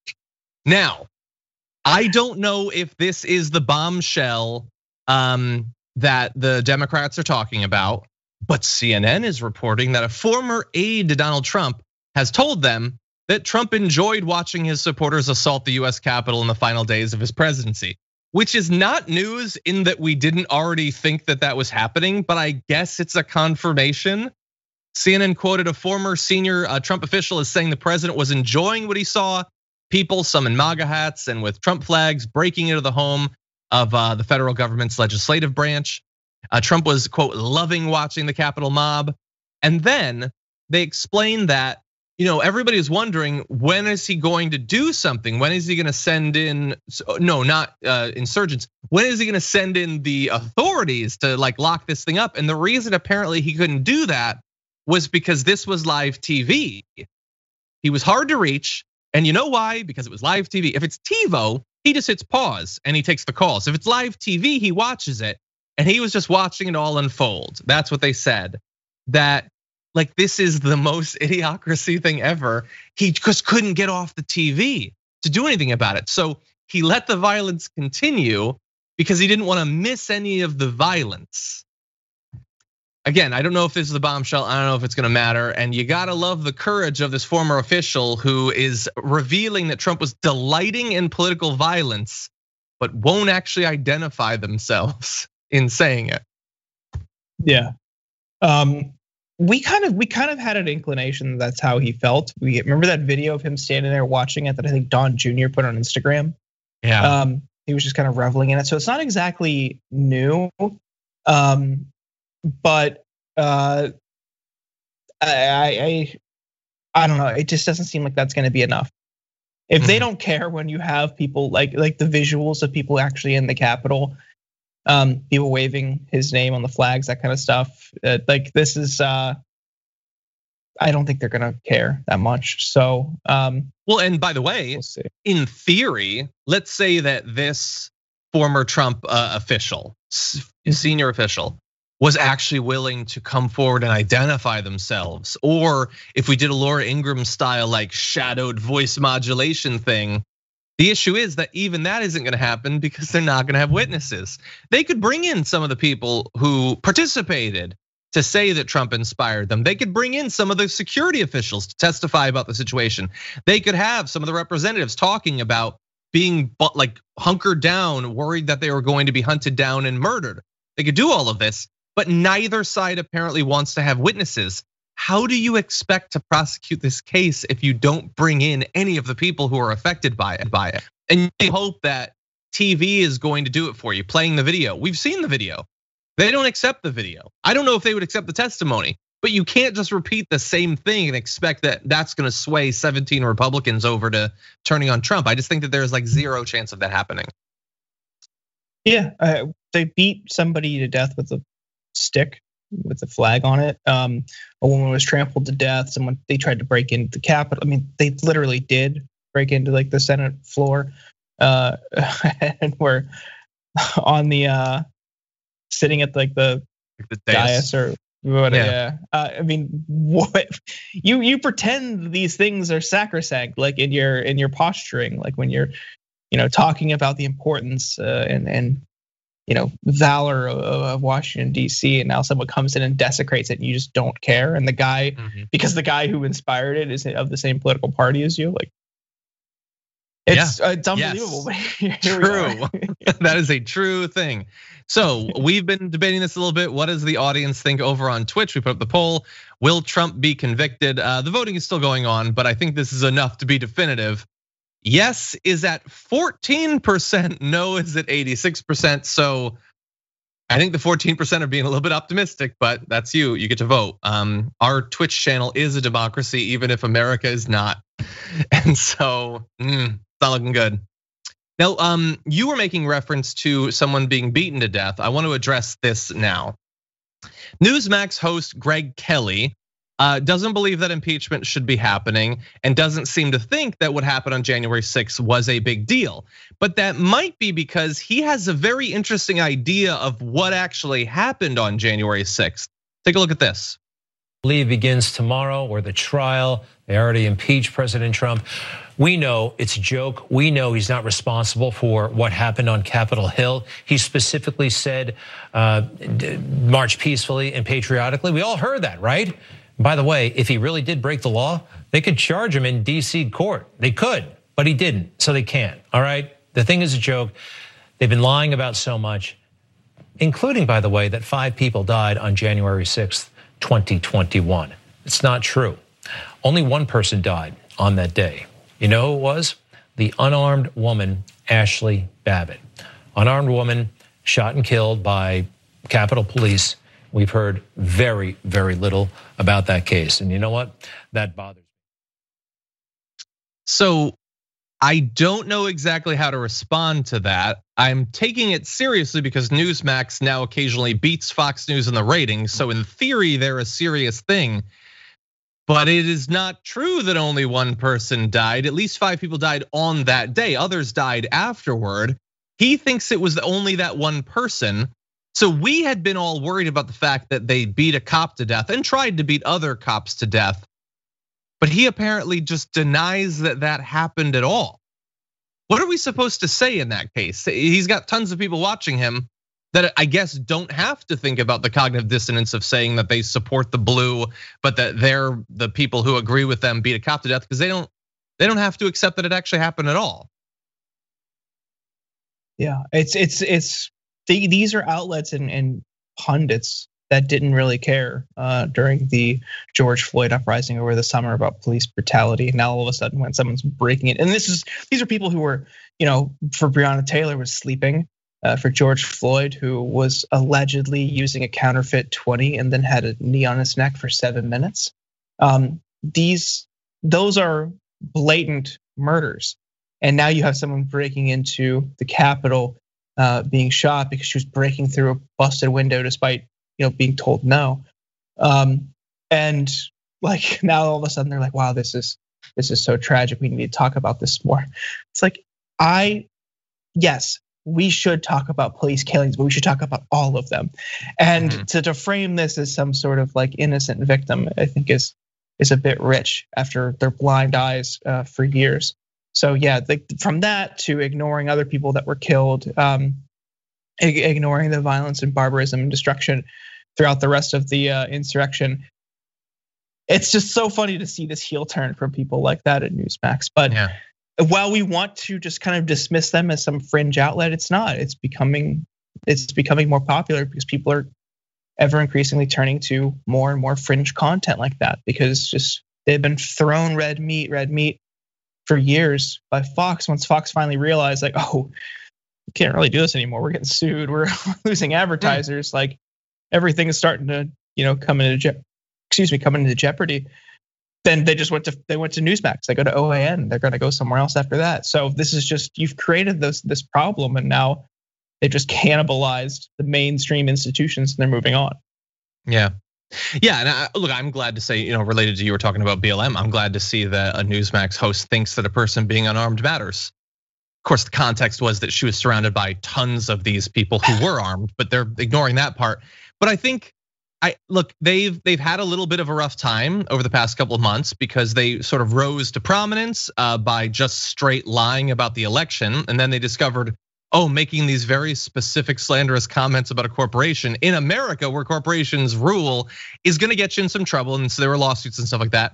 now, I don't know if this is the bombshell um, that the Democrats are talking about, but C N N is reporting that a former aide to Donald Trump has told them that Trump enjoyed watching his supporters assault the U S Capitol in the final days of his presidency, which is not news in that we didn't already think that that was happening, but I guess it's a confirmation. C N N quoted a former senior Trump official as saying the president was enjoying what he saw. People, some in MAGA hats and with Trump flags, breaking into the home of the federal government's legislative branch. Trump was, quote, loving watching the Capitol mob. And then they explained that, you know, everybody is wondering, when is he going to do something? When is he gonna send in, no, not insurgents. When is he gonna send in the authorities to like lock this thing up? And the reason apparently he couldn't do that was because this was live T V. He was hard to reach, and you know why? Because it was live T V. If it's TiVo, he just hits pause and he takes the calls. If it's live T V, he watches it, and he was just watching it all unfold. That's what they said. That like this is the most idiocracy thing ever. He just couldn't get off the T V to do anything about it. So he let the violence continue because he didn't want to miss any of the violence. Again, I don't know if this is the bombshell. I don't know if it's gonna matter. And you gotta love the courage of this former official who is revealing that Trump was delighting in political violence, but won't actually identify themselves in saying it. Yeah, um, we kind of we kind of had an inclination that's how he felt. We remember that video of him standing there watching it that I think Don Junior put on Instagram. Yeah, um, he was just kind of reveling in it. So it's not exactly new. Um, But uh, I, I, I don't know. It just doesn't seem like that's going to be enough. If mm-hmm. they don't care when you have people like like the visuals of people actually in the Capitol, um, people waving his name on the flags, that kind of stuff. Uh, like this is, uh, I don't think they're going to care that much. So, um, well, and by the way, we'll in theory, let's say that this former Trump uh, official, senior official, was actually willing to come forward and identify themselves. Or if we did a Laura Ingraham style like shadowed voice modulation thing, the issue is that even that isn't gonna happen because they're not gonna have witnesses. They could bring in some of the people who participated to say that Trump inspired them. They could bring in some of the security officials to testify about the situation. They could have some of the representatives talking about being like hunkered down, worried that they were going to be hunted down and murdered. They could do all of this. But neither side apparently wants to have witnesses. How do you expect to prosecute this case if you don't bring in any of the people who are affected by it? By it, and you hope that T V is going to do it for you, playing the video. We've seen the video. They don't accept the video. I don't know if they would accept the testimony, but you can't just repeat the same thing and expect that that's going to sway seventeen Republicans over to turning on Trump. I just think that there's like zero chance of that happening. Yeah, uh, they beat somebody to death with a stick with a flag on it. Um, a woman was trampled to death. Someone, they tried to break into the Capitol. I mean, they literally did break into like the Senate floor, uh, and were on the uh, sitting at like the, like the dais or what? Yeah. yeah. Uh, I mean, what you you pretend these things are sacrosanct, like in your in your posturing, like when you're, you know, talking about the importance uh, and and. you know, valor of Washington, D C, and now someone comes in and desecrates it and you just don't care. And the guy, mm-hmm. because the guy who inspired it is of the same political party as you, like, It's, yeah. uh, it's unbelievable. Yes. True. That is a true thing. So we've been debating this a little bit. What does the audience think over on Twitch? We put up the poll. Will Trump be convicted? Uh, the voting is still going on, but I think this is enough to be definitive. Yes is at fourteen percent, no is at eighty-six percent. So I think the fourteen percent are being a little bit optimistic, but that's you, you get to vote. Um, our Twitch channel is a democracy, even if America is not. And so, mm, it's not looking good. Now, um, you were making reference to someone being beaten to death. I want to address this now. Newsmax host Greg Kelly doesn't believe that impeachment should be happening and doesn't seem to think that what happened on January sixth was a big deal. But that might be because he has a very interesting idea of what actually happened on January sixth. Take a look at this. I believe begins tomorrow, or the trial. They already impeached President Trump. We know it's a joke. We know he's not responsible for what happened on Capitol Hill. He specifically said, uh, march peacefully and patriotically. We all heard that, right? By the way, if he really did break the law, they could charge him in D C court. They could, but he didn't, so they can't, all right? The thing is a joke. They've been lying about so much, including, by the way, that five people died on January sixth, twenty twenty-one. It's not true. Only one person died on that day. You know who it was? The unarmed woman, Ashley Babbitt. Unarmed woman shot and killed by Capitol Police. We've heard very, very little about that case. And you know what? That bothers me. So I don't know exactly how to respond to that. I'm taking it seriously because Newsmax now occasionally beats Fox News in the ratings. So in theory, they're a serious thing. But it is not true that only one person died. At least five people died on that day. Others died afterward. He thinks it was only that one person. So we had been all worried about the fact that they beat a cop to death and tried to beat other cops to death. But he apparently just denies that that happened at all. What are we supposed to say in that case? He's got tons of people watching him that I guess don't have to think about the cognitive dissonance of saying that they support the blue, but that they're the people who agree with them beat a cop to death, because they don't they don't have to accept that it actually happened at all. Yeah, it's it's it's these are outlets and, and pundits that didn't really care uh, during the George Floyd uprising over the summer about police brutality. Now all of a sudden, when someone's breaking it, and this is these are people who were, you know, for Breonna Taylor was sleeping. Uh, for George Floyd, who was allegedly using a counterfeit twenty and then had a knee on his neck for seven minutes. Um, these, those are blatant murders. And now you have someone breaking into the Capitol, uh, being shot because she was breaking through a busted window despite, you know, being told no. Um, and like now all of a sudden they're like, wow, this is this is so tragic. We need to talk about this more. It's like, I, yes. We should talk about police killings, but we should talk about all of them. And mm-hmm. to, to frame this as some sort of like innocent victim, I think is is a bit rich after their blind eyes uh, for years. So yeah, the, from that to ignoring other people that were killed, um, ignoring the violence and barbarism and destruction throughout the rest of the uh, insurrection. It's just so funny to see this heel turn from people like that at Newsmax. But yeah. While we want to just kind of dismiss them as some fringe outlet, it's not. It's becoming it's becoming more popular because people are ever increasingly turning to more and more fringe content like that, because just they've been thrown red meat, red meat for years by Fox. Once Fox finally realized, like, oh, we can't really do this anymore. We're getting sued. We're losing advertisers. Mm. Like everything is starting to, you know, come into je- excuse me, come into jeopardy. Then they just went to they went to Newsmax. They go to O A N. They're going to go somewhere else after that. So this is just, you've created this this problem, and now they just cannibalized the mainstream institutions, and they're moving on. Yeah, yeah. And I, look, I'm glad to say, you know, related to you were talking about B L M. I'm glad to see that a Newsmax host thinks that a person being unarmed matters. Of course, the context was that she was surrounded by tons of these people who were armed, but they're ignoring that part. But I think. I look, they've they've had a little bit of a rough time over the past couple of months because they sort of rose to prominence by just straight lying about the election, and then they discovered, oh, making these very specific slanderous comments about a corporation in America where corporations rule is going to get you in some trouble, and so there were lawsuits and stuff like that.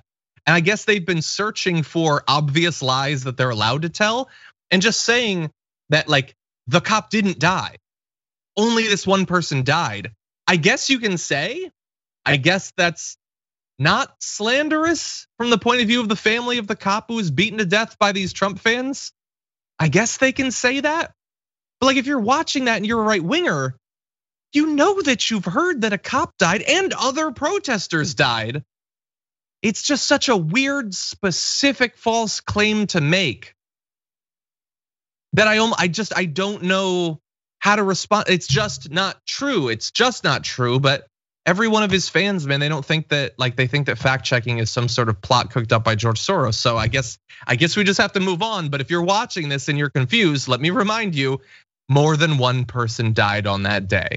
And I guess they've been searching for obvious lies that they're allowed to tell and just saying that like the cop didn't die. Only this one person died. I guess you can say, I guess that's not slanderous from the point of view of the family of the cop who was beaten to death by these Trump fans. I guess they can say that. But like if you're watching that and you're a right winger, you know that you've heard that a cop died and other protesters died. It's just such a weird, specific false claim to make that I I just I don't know how to respond. It's just not true. It's just not true. But every one of his fans, man, they don't think that like they think that fact checking is some sort of plot cooked up by George Soros. So I guess I guess we just have to move on. But if you're watching this and you're confused, let me remind you, more than one person died on that day.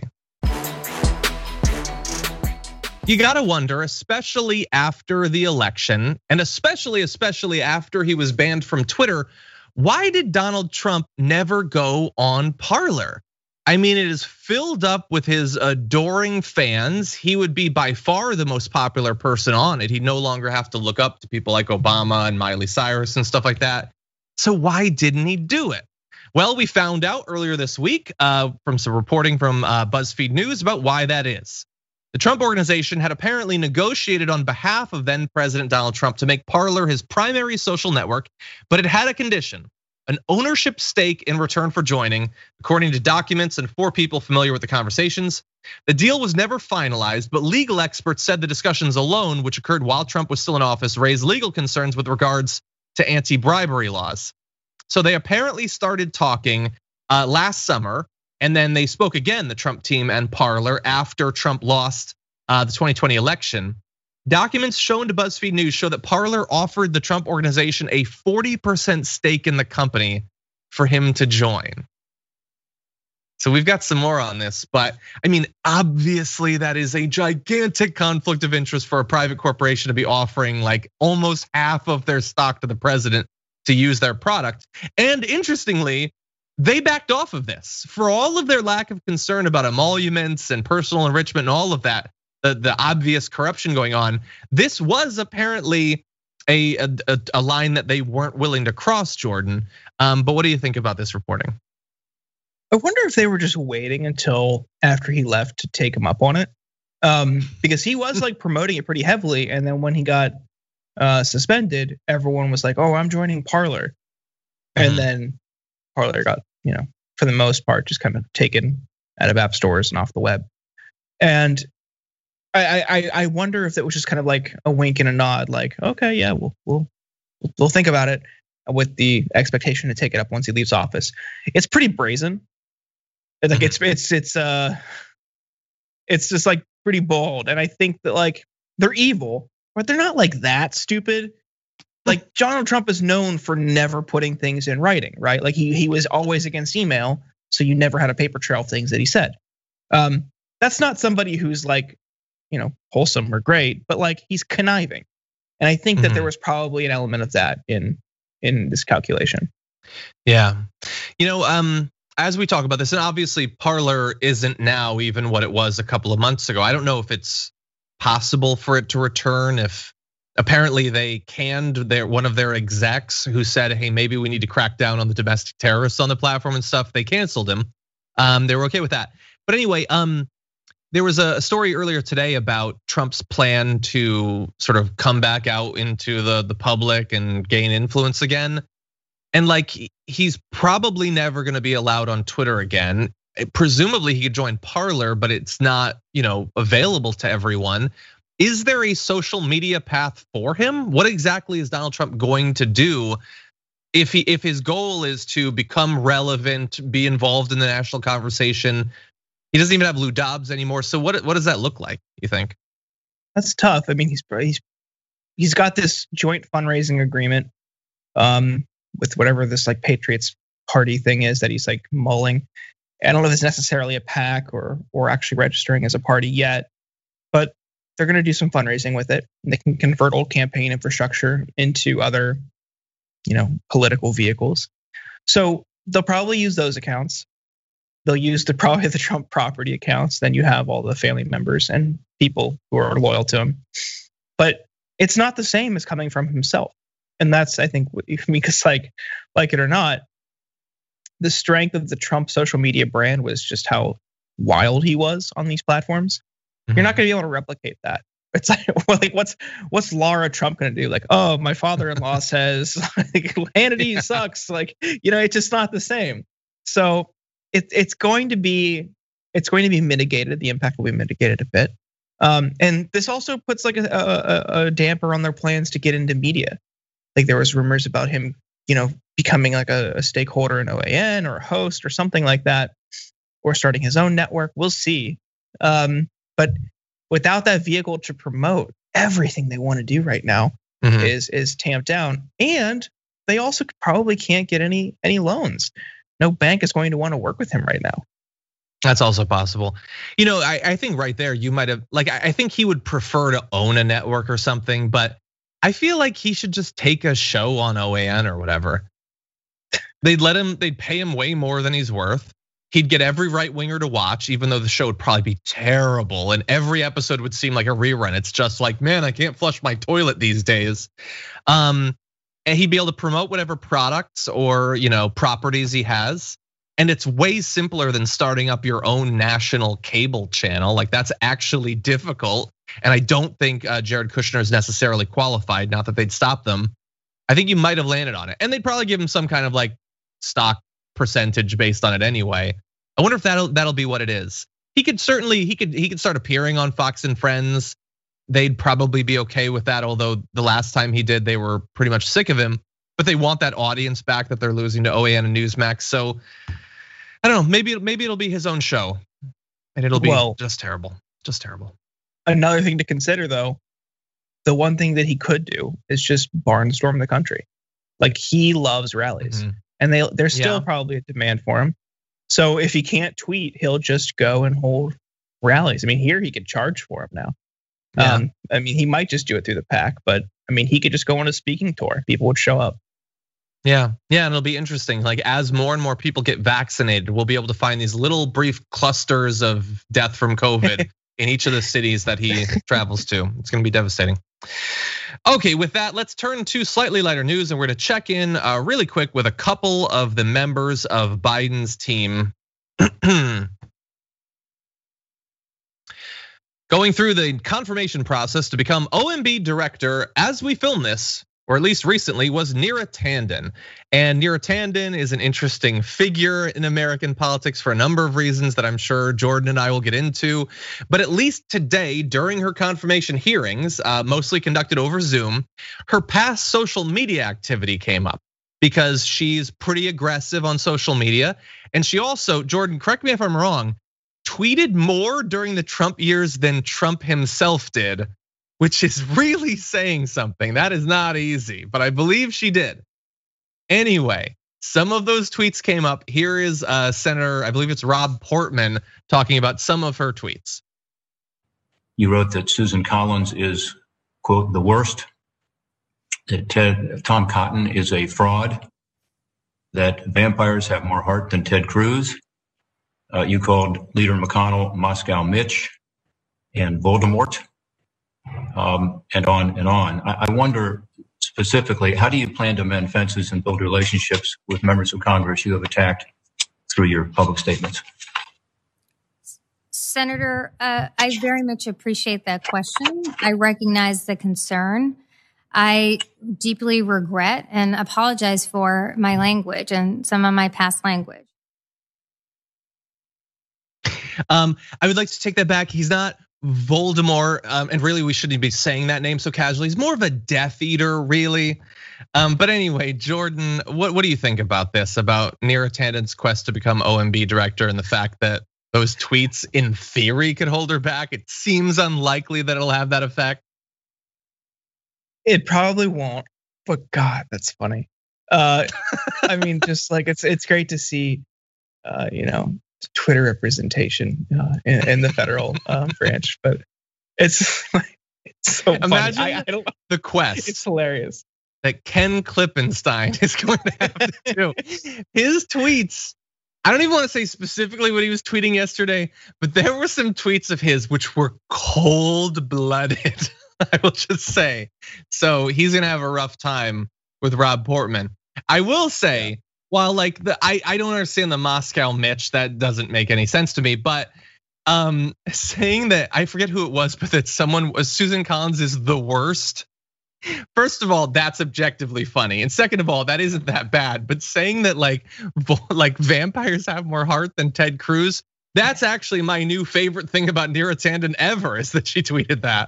You gotta wonder, especially after the election, and especially, especially after he was banned from Twitter, why did Donald Trump never go on Parler? I mean, it is filled up with his adoring fans. He would be by far the most popular person on it. He'd no longer have to look up to people like Obama and Miley Cyrus and stuff like that. So why didn't he do it? Well, we found out earlier this week from some reporting from BuzzFeed News about why that is. The Trump Organization had apparently negotiated on behalf of then President Donald Trump to make Parler his primary social network, but it had a condition, an ownership stake in return for joining, according to documents and four people familiar with the conversations. The deal was never finalized, but legal experts said the discussions alone, which occurred while Trump was still in office, raised legal concerns with regards to anti-bribery laws. So they apparently started talking last summer. And then they spoke again, the Trump team and Parler, after Trump lost the twenty twenty election. Documents shown to BuzzFeed News show that Parler offered the Trump Organization a forty percent stake in the company for him to join. So we've got some more on this, but I mean, obviously that is a gigantic conflict of interest for a private corporation to be offering like almost half of their stock to the president to use their product. And interestingly, they backed off of this for all of their lack of concern about emoluments and personal enrichment and all of that, the, the obvious corruption going on. This was apparently a, a, a line that they weren't willing to cross, Jordan. Um, but what do you think about this reporting? I wonder if they were just waiting until after he left to take him up on it. Um, because he was like promoting it pretty heavily. And then when he got suspended, everyone was like, oh, I'm joining Parler. And mm-hmm. then Parler got, you know, for the most part, just kind of taken out of app stores and off the web. And I, I, I wonder if it was just kind of like a wink and a nod, like, okay, yeah, we'll, we'll, we'll think about it, with the expectation to take it up once he leaves office. It's pretty brazen. Like it's, it's, it's, uh, it's just like pretty bold. And I think that like they're evil, but they're not like that stupid. Like Donald Trump is known for never putting things in writing, right? Like he he was always against email, so you never had a paper trail of things that he said. Um, that's not somebody who's like, you know, wholesome or great, but like he's conniving. And I think that mm-hmm. there was probably an element of that in in this calculation. Yeah, you know, um, as we talk about this, and obviously Parler isn't now even what it was a couple of months ago. I don't know if it's possible for it to return. If apparently they canned their one of their execs who said, hey, maybe we need to crack down on the domestic terrorists on the platform and stuff. They canceled him. Um, they were okay with that. But anyway, um, there was a story earlier today about Trump's plan to sort of come back out into the, the public and gain influence again. And like he's probably never gonna be allowed on Twitter again. Presumably he could join Parler, but it's not, you know, available to everyone. Is there a social media path for him? What exactly is Donald Trump going to do if he if his goal is to become relevant, be involved in the national conversation? He doesn't even have Lou Dobbs anymore. So what what does that look like, you think? That's tough. I mean, he's he's he's got this joint fundraising agreement um, with whatever this like Patriots Party thing is that he's like mulling. I don't know if it's necessarily a PAC or or actually registering as a party yet, but they're going to do some fundraising with it. And they can convert old campaign infrastructure into other, you know, political vehicles. So they'll probably use those accounts. They'll use the probably the Trump property accounts. Then you have all the family members and people who are loyal to him. But it's not the same as coming from himself. And that's, I think, because like, like it or not, the strength of the Trump social media brand was just how wild he was on these platforms. Mm-hmm. You're not gonna be able to replicate that. It's like, like what's what's Laura Trump gonna do? Like, oh, my father-in-law says like, Hannity sucks. Like, you know, it's just not the same. So it's it's going to be it's going to be mitigated. The impact will be mitigated a bit. Um, and this also puts like a, a, a damper on their plans to get into media. Like there was rumors about him, you know, becoming like a, a stakeholder in O A N or a host or something like that, or starting his own network. We'll see. Um, but without that vehicle to promote, everything they want to do right now mm-hmm. is is tamped down. And they also probably can't get any any loans. No bank is going to want to work with him right now. That's also possible. You know, I, I think right there you might have, like, I think he would prefer to own a network or something, but I feel like he should just take a show on O A N or whatever. They'd let him, they'd pay him way more than he's worth. He'd get every right winger to watch, even though the show would probably be terrible. And every episode would seem like a rerun. It's just like, man, I can't flush my toilet these days. Um, and he'd be able to promote whatever products or, you know, properties he has. And it's way simpler than starting up your own national cable channel. Like that's actually difficult. And I don't think Jared Kushner is necessarily qualified, not that they'd stop them. I think you might have landed on it. And they'd probably give him some kind of like stock percentage based on it anyway. I wonder if that'll that'll be what it is. He could certainly, he could he could start appearing on Fox and Friends. They'd probably be okay with that, although the last time he did, they were pretty much sick of him. But they want that audience back that they're losing to O A N and Newsmax. So I don't know, maybe maybe it'll be his own show. And it'll be well, just terrible. Just terrible. Another thing to consider though, the one thing that he could do is just barnstorm the country. Like he loves rallies. Mm-hmm. And they there's still yeah. probably a demand for him. So if he can't tweet, he'll just go and hold rallies. I mean, here he could charge for them now. Yeah. Um, I mean, he might just do it through the PAC, but I mean, he could just go on a speaking tour. People would show up. Yeah, yeah, and it'll be interesting. Like as more and more people get vaccinated, we'll be able to find these little brief clusters of death from COVID in each of the cities that he travels to. It's gonna be devastating. Okay, with that, let's turn to slightly lighter news, and we're gonna check in really quick with a couple of the members of Biden's team. Going through the confirmation process to become O M B director as we film this, or at least recently, was Neera Tanden. And Neera Tanden is an interesting figure in American politics for a number of reasons that I'm sure Jordan and I will get into. But at least today, during her confirmation hearings, mostly conducted over Zoom, her past social media activity came up because she's pretty aggressive on social media. And she also, Jordan, correct me if I'm wrong, tweeted more during the Trump years than Trump himself did, which is really saying something. That is not easy, but I believe she did. Anyway, some of those tweets came up. Here is Senator, I believe it's Rob Portman, talking about some of her tweets. You wrote that Susan Collins is, quote, the worst, that Ted, Tom Cotton is a fraud, that vampires have more heart than Ted Cruz. Uh, you called Leader McConnell Moscow Mitch and Voldemort. Um, and on and on. I wonder specifically, how do you plan to mend fences and build relationships with members of Congress you have attacked through your public statements? Senator, uh, I very much appreciate that question. I recognize the concern. I deeply regret and apologize for my language and some of my past language. Um, I would like to take that back. He's not Voldemort, and really we shouldn't be saying that name so casually. He's more of a Death Eater, really. Um, but anyway, Jordan, what, what do you think about this, about Neera Tanden's quest to become O M B director and the fact that those tweets in theory could hold her back? It seems unlikely that it'll have that effect. It probably won't, but God, that's funny. Uh, I mean, just like it's it's great to see, uh, you know, Twitter representation uh, in, in the federal um, branch, but it's like it's so Imagine funny. I, I don't, the quest. It's hilarious that Ken Klippenstein is going to have to do. His tweets. I don't even want to say specifically what he was tweeting yesterday, but there were some tweets of his which were cold-blooded. I will just say. So he's gonna have a rough time with Rob Portman. I will say, yeah. while like the I, I don't understand the Moscow Mitch, that doesn't make any sense to me. But um, saying that, I forget who it was, but that someone was Susan Collins is the worst. First of all, that's objectively funny, and second of all, that isn't that bad. But saying that like like vampires have more heart than Ted Cruz, that's actually my new favorite thing about Neera Tanden ever, is that she tweeted that.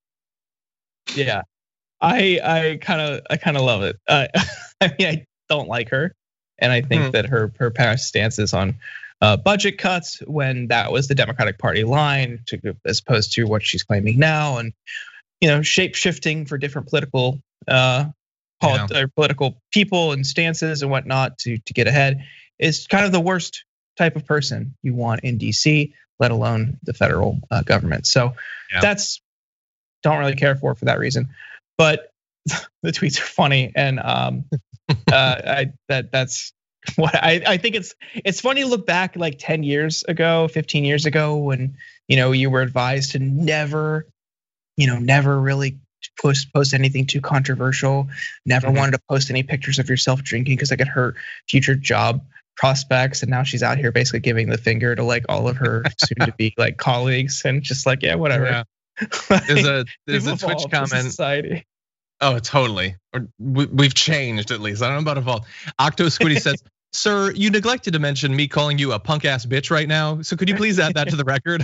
Yeah, I I kind of I kind of love it. Uh, I mean, I don't like her, and I think hmm. that her her past stances on uh, budget cuts, when that was the Democratic Party line, to, as opposed to what she's claiming now, and you know, shape shifting for different political uh, polit- yeah. political people and stances and whatnot to to get ahead, is kind of the worst type of person you want in D C, let alone the federal uh, government. So yeah. that's don't really care for for that reason. But the tweets are funny, and um, uh, I that that's what I I think it's it's funny to look back like ten years ago, fifteen years ago, when you know you were advised to never. You know, never really post post anything too controversial. Never mm-hmm. wanted to post any pictures of yourself drinking because that could hurt future job prospects. And now she's out here basically giving the finger to like all of her soon-to-be like colleagues, and just like, yeah, whatever. Yeah. like, there's a there's a Twitch comment. Society. Oh, totally. We've changed at least. I don't know about evolved. Octo Squiddy says, "Sir, you neglected to mention me calling you a punk ass bitch right now. So could you please add that to the record?"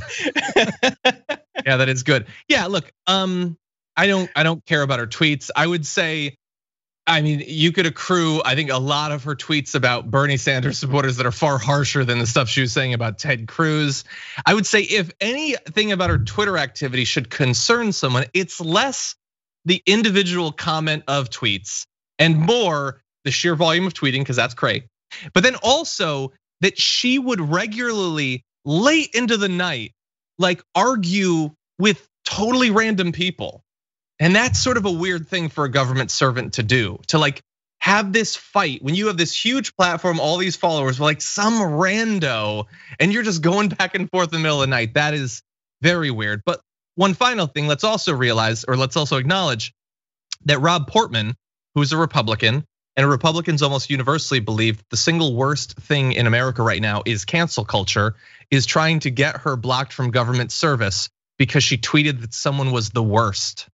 Yeah, that is good. Yeah, look, um, I don't, I don't care about her tweets. I would say, I mean, you could accrue, I think, a lot of her tweets about Bernie Sanders supporters that are far harsher than the stuff she was saying about Ted Cruz. I would say, if anything about her Twitter activity should concern someone, it's less the individual comment of tweets and more the sheer volume of tweeting, because that's great. But then also that she would regularly, late into the night, like argue with totally random people. And that's sort of a weird thing for a government servant to do, to like have this fight when you have this huge platform, all these followers, like some rando, and you're just going back and forth in the middle of the night. That is very weird. But one final thing, let's also realize, or let's also acknowledge that Rob Portman, who's a Republican, and Republicans almost universally believe the single worst thing in America right now is cancel culture, is trying to get her blocked from government service because she tweeted that someone was the worst.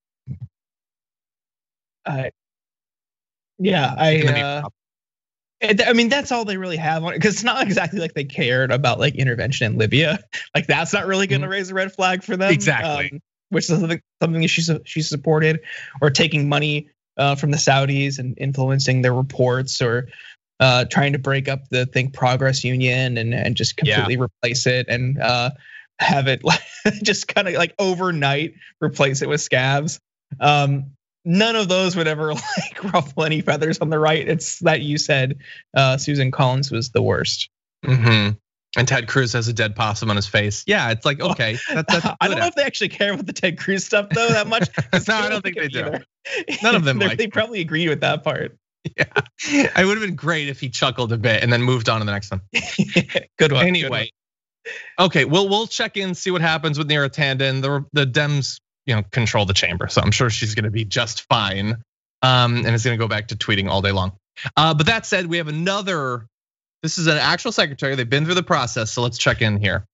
Uh, yeah, I. Uh, I mean, that's all they really have on it, because it's not exactly like they cared about like intervention in Libya. Like that's not really going to raise a red flag for them. Exactly. Um, which is something something she she supported, or taking money uh, from the Saudis and influencing their reports, or uh, trying to break up the Think Progress Union and and just completely yeah. replace it and uh, have it like just kind of like overnight replace it with scabs. Um, None of those would ever like ruffle any feathers on the right. It's that you said uh, Susan Collins was the worst. Mm-hmm. And Ted Cruz has a dead possum on his face. Yeah, it's like, okay. That, that's I don't know if they actually care about the Ted Cruz stuff though that much. No, I don't think they do. None of them like They probably agreed with that part. Yeah, it would have been great if he chuckled a bit and then moved on to the next one. Good one. Anyway, good one. Okay, well, we'll check in, see what happens with Neera Tanden. The, the Dems, you know, control the chamber, so I'm sure she's going to be just fine, um, and is going to go back to tweeting all day long. Uh, but that said, we have another. This is an actual secretary. They've been through the process, so let's check in here.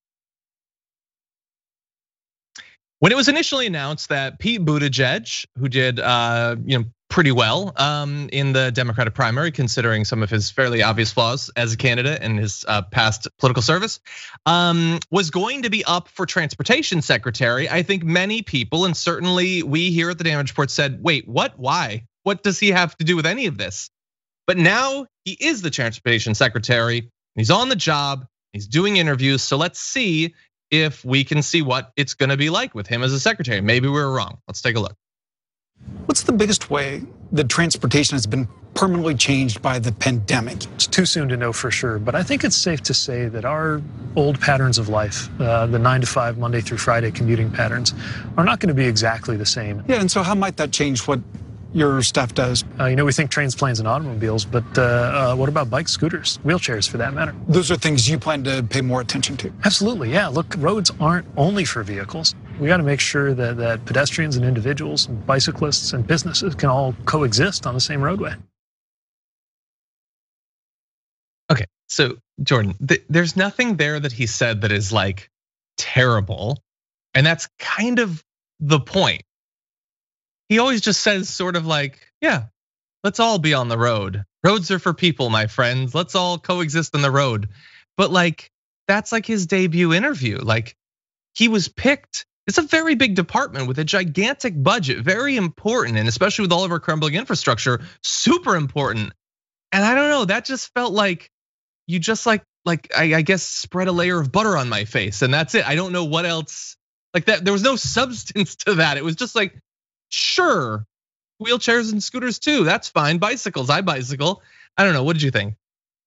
When it was initially announced that Pete Buttigieg, who did, uh, you know, pretty well um, in the Democratic primary, considering some of his fairly obvious flaws as a candidate and his uh, past political service, um, was going to be up for transportation secretary, I think many people, and certainly we here at the Damage Report, said, wait, what, why? What does he have to do with any of this? But now he is the transportation secretary, he's on the job, he's doing interviews, so let's see if we can see what it's gonna be like with him as a secretary. Maybe we were wrong, let's take a look. What's the biggest way that transportation has been permanently changed by the pandemic? It's too soon to know for sure, but I think it's safe to say that our old patterns of life, uh, the nine to five, Monday through Friday commuting patterns, are not going to be exactly the same. Yeah, and so how might that change what your staff does? Uh, you know, we think trains, planes, and automobiles, but uh, uh, what about bikes, scooters, wheelchairs for that matter? Those are things you plan to pay more attention to? Absolutely, yeah. Look, roads aren't only for vehicles. We got to make sure that, that pedestrians and individuals and bicyclists and businesses can all coexist on the same roadway. Okay, so Jordan, th- there's nothing there that he said that is like terrible. And that's kind of the point. He always just says sort of like, yeah, let's all be on the road. Roads are for people, my friends. Let's all coexist on the road. But like, that's like his debut interview. Like, he was picked. It's a very big department with a gigantic budget, very important, and especially with all of our crumbling infrastructure, super important. And I don't know, that just felt like you just like, like I, I guess spread a layer of butter on my face, and that's it. I don't know what else. Like that, there was no substance to that. It was just like, sure, wheelchairs and scooters too. That's fine. Bicycles, I bicycle. I don't know. What did you think?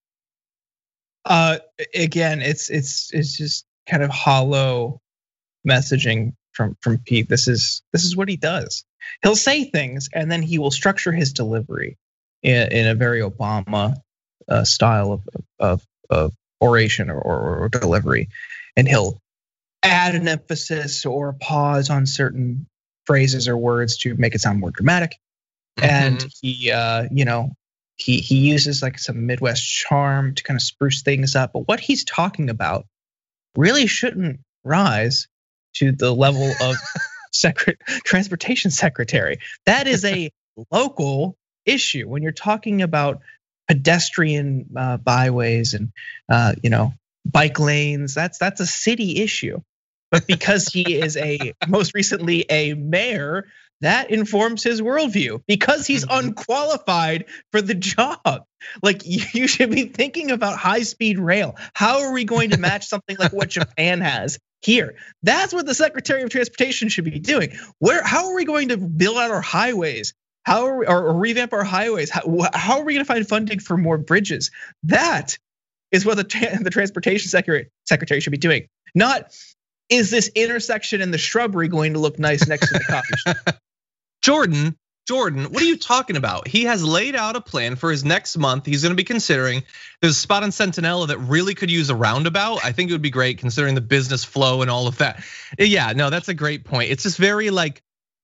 Uh, again, it's it's it's just kind of hollow messaging from from Pete. This is this is what he does. He'll say things and then he will structure his delivery in, in a very Obama uh, style of, of of oration or, or, or delivery, and he'll add an emphasis or a pause on certain phrases or words to make it sound more dramatic. Mm-hmm. And he, uh, you know, he he uses like some Midwest charm to kind of spruce things up. But what he's talking about really shouldn't rise to the level of secret transportation secretary. That is a local issue when you're talking about pedestrian uh, byways and uh, you know, bike lanes. That's that's a city issue. But because he is a most recently a mayor, that informs his worldview because he's unqualified for the job. Like, you should be thinking about high-speed rail. How are we going to match something like what Japan has here? That's what the Secretary of Transportation should be doing. Where, how are we going to build out our highways? How are we, or revamp our highways? How, how are we going to find funding for more bridges? That is what the the transportation secretary secretary should be doing. Not, is this intersection in the shrubbery going to look nice next to the coffee shop? Jordan, Jordan, what are you talking about? He has laid out a plan for his next month. He's gonna be considering. There's a spot in Centinela that really could use a roundabout. I think it would be great considering the business flow and all of that. Yeah, no, that's a great point. It's just very like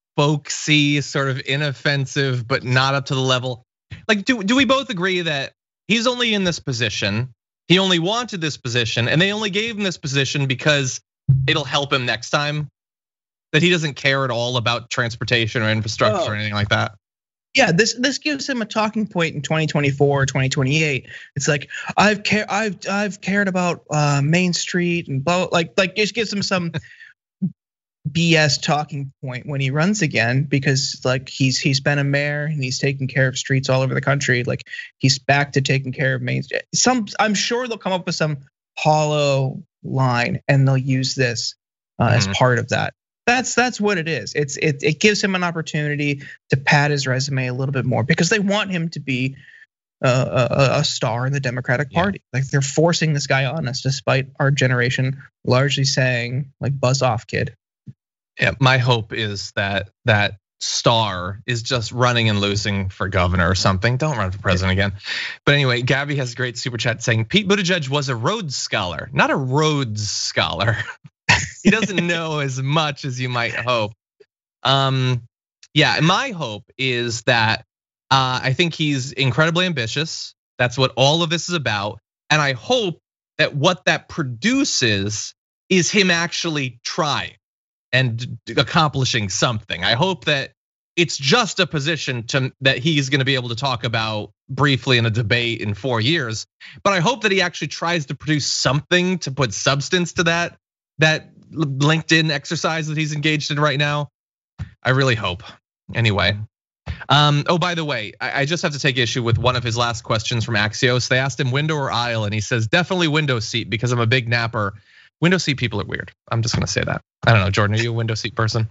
folksy, sort of inoffensive, but not up to the level. Like, do, do we both agree that he's only in this position? He only wanted this position, and they only gave him this position because it'll help him next time? That he doesn't care at all about transportation or infrastructure oh. or anything like that? Yeah, this this gives him a talking point in twenty twenty-four, twenty twenty-eight. It's like, I've care I've I've cared about uh, Main Street and blah, like like just gives him some B S talking point when he runs again, because like he's he's been a mayor and he's taking care of streets all over the country. Like, he's back to taking care of Main Street. Some, I'm sure they'll come up with some hollow line and they'll use this uh, mm-hmm. as part of that. That's that's what it is. It's it it gives him an opportunity to pad his resume a little bit more because they want him to be a, a, a star in the Democratic Party. Yeah. Like, they're forcing this guy on us, despite our generation largely saying like, "Buzz off, kid." Yeah, my hope is that that star is just running and losing for governor or something. Don't run for president again. But anyway, Gabby has a great super chat saying Pete Buttigieg was a Rhodes Scholar, not a Rhodes Scholar. He doesn't know as much as you might hope. Um, yeah, and my hope is that uh, I think he's incredibly ambitious. That's what all of this is about. And I hope that what that produces is him actually trying and accomplishing something. I hope that it's just a position to, that he's gonna be able to talk about briefly in a debate in four years. But I hope that he actually tries to produce something to put substance to that, that LinkedIn exercise that he's engaged in right now. I really hope. Anyway. Um, oh, by the way, I just have to take issue with one of his last questions from Axios. They asked him window or aisle, and he says definitely window seat because I'm a big napper. Window seat people are weird. I'm just gonna say that. I don't know, Jordan, are you a window seat person?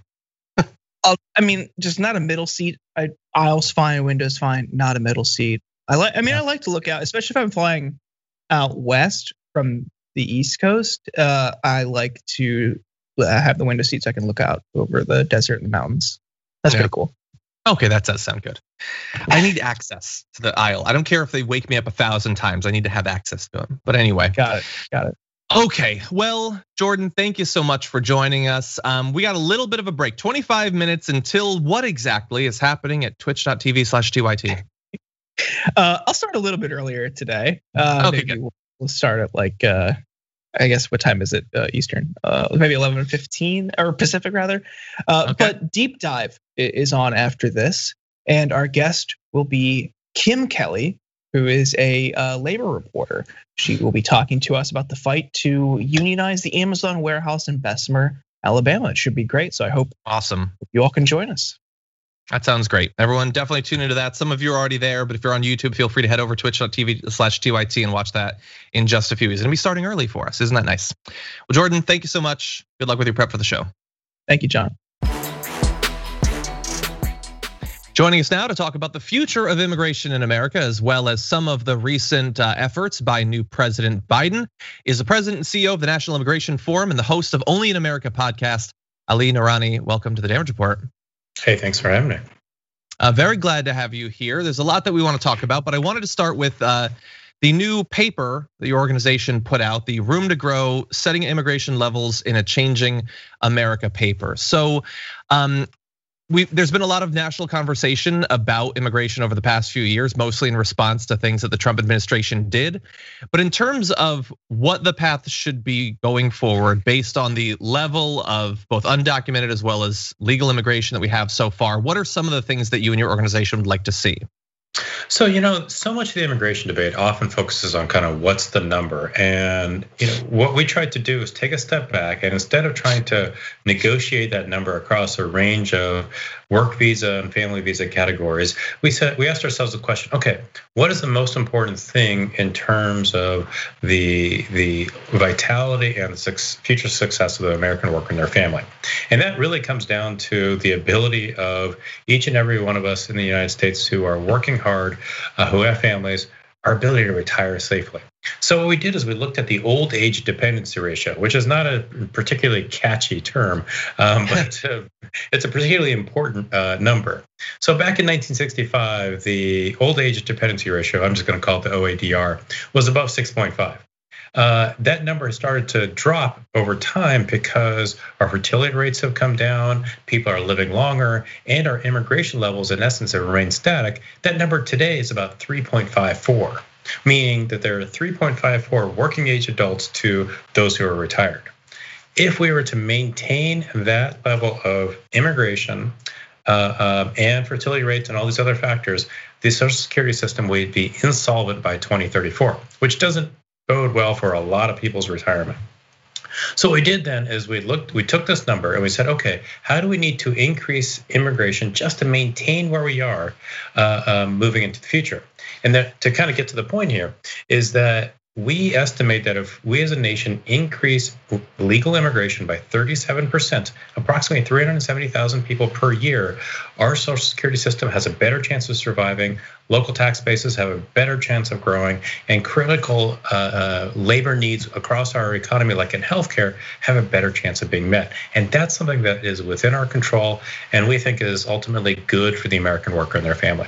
I mean, just not a middle seat. I, aisle's fine, window's fine, not a middle seat. I like. I mean, I like to look out, especially if I'm flying out west from the East Coast. Uh, I like to have the window seats. So I can look out over the desert and mountains. That's yeah. pretty cool. Okay, that does sound good. I need access to the aisle. I don't care if they wake me up a thousand times. I need to have access to them. But anyway, got it, got it. Okay, well, Jordan, thank you so much for joining us. Um, we got a little bit of a break, twenty-five minutes until what exactly is happening at twitch.tv slash TYT? Uh, I'll start a little bit earlier today. Uh, okay, maybe good. We'll, we'll start at like, uh, I guess, what time is it uh, Eastern? Uh, maybe eleven fifteen or Pacific rather. Uh, Okay. But Deep Dive is on after this. And our guest will be Kim Kelly, who is a uh, labor reporter. She will be talking to us about the fight to unionize the Amazon warehouse in Bessemer, Alabama. It should be great. So I hope Awesome. you all can join us. That sounds great. Everyone definitely tune into that. Some of you are already there, but if you're on YouTube, feel free to head over to twitch.tv slash TYT and watch that in just a few. It's gonna be starting early for us. Isn't that nice? Well, Jordan, thank you so much. Good luck with your prep for the show. Thank you, John. Joining us now to talk about the future of immigration in America, as well as some of the recent efforts by new President Biden, is the president and C E O of the National Immigration Forum and the host of Only in America podcast, Ali Noorani. Welcome to the Damage Report. Hey, thanks for having me. Uh, very glad to have you here. There's a lot that we want to talk about, but I wanted to start with uh, the new paper that your organization put out, the Room to Grow: Setting Immigration Levels in a Changing America paper. So um, we, there's been a lot of national conversation about immigration over the past few years, mostly in response to things that the Trump administration did. But in terms of what the path should be going forward, based on the level of both undocumented as well as legal immigration that we have so far, what are some of the things that you and your organization would like to see? So, you know, so much of the immigration debate often focuses on kind of what's the number. And, you know, what we tried to do is take a step back, and instead of trying to negotiate that number across a range of work visa and family visa categories, we said, we asked ourselves the question, okay, what is the most important thing in terms of the, the vitality and future success of the American worker and their family? And that really comes down to the ability of each and every one of us in the United States who are working hard, uh, who have families, our ability to retire safely. So what we did is we looked at the old age dependency ratio, which is not a particularly catchy term, um, but it's a particularly important number. So back in nineteen sixty-five, the old age dependency ratio, I'm just going to call it the O A D R, was above six point five. Uh, that number has started to drop over time because our fertility rates have come down, people are living longer, and our immigration levels in essence have remained static. That number today is about three point five four, meaning that there are three point five four working age adults to those who are retired. If we were to maintain that level of immigration uh, and fertility rates and all these other factors, the Social Security system would be insolvent by twenty thirty-four, which doesn't bode well for a lot of people's retirement. So what we did then is we looked, we took this number and we said, okay, how do we need to increase immigration just to maintain where we are uh, um, moving into the future? And that, to kind of get to the point here, is that we estimate that if we as a nation increase legal immigration by thirty-seven percent, approximately three hundred seventy thousand people per year, our Social Security system has a better chance of surviving, local tax bases have a better chance of growing, and critical uh, labor needs across our economy, like in healthcare, have a better chance of being met. And that's something that is within our control, and we think is ultimately good for the American worker and their family.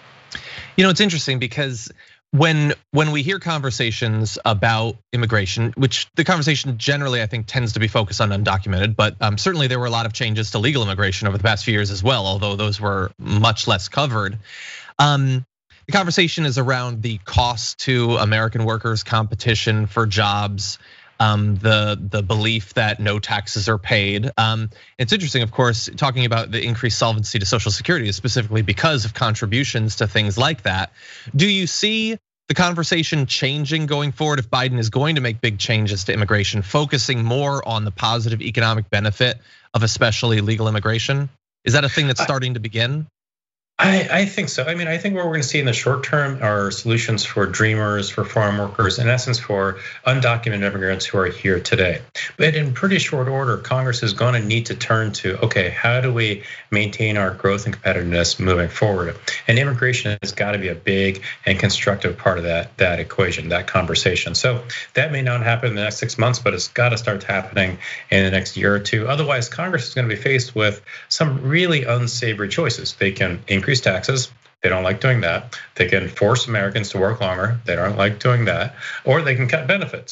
You know, it's interesting because When when we hear conversations about immigration, which the conversation generally I think tends to be focused on undocumented, but um, certainly there were a lot of changes to legal immigration over the past few years as well, although those were much less covered. Um, the conversation is around the cost to American workers, competition for jobs, um, the the belief that no taxes are paid. Um, it's interesting, of course, talking about the increased solvency to Social Security is specifically because of contributions to things like that. Do you see the conversation changing going forward if Biden is going to make big changes to immigration, focusing more on the positive economic benefit of especially legal immigration? Is that a thing that's starting to begin? I, I think so. I mean, I think what we're going to see in the short term are solutions for dreamers, for farm workers, in essence, for undocumented immigrants who are here today. But in pretty short order, Congress is going to need to turn to, okay, how do we maintain our growth and competitiveness moving forward? And immigration has got to be a big and constructive part of that, that equation, that conversation. So that may not happen in the next six months, but it's got to start happening in the next year or two. Otherwise, Congress is going to be faced with some really unsavory choices. They can increase Increase taxes. They don't like doing that. They can force Americans to work longer. They don't like doing that. Or they can cut benefits.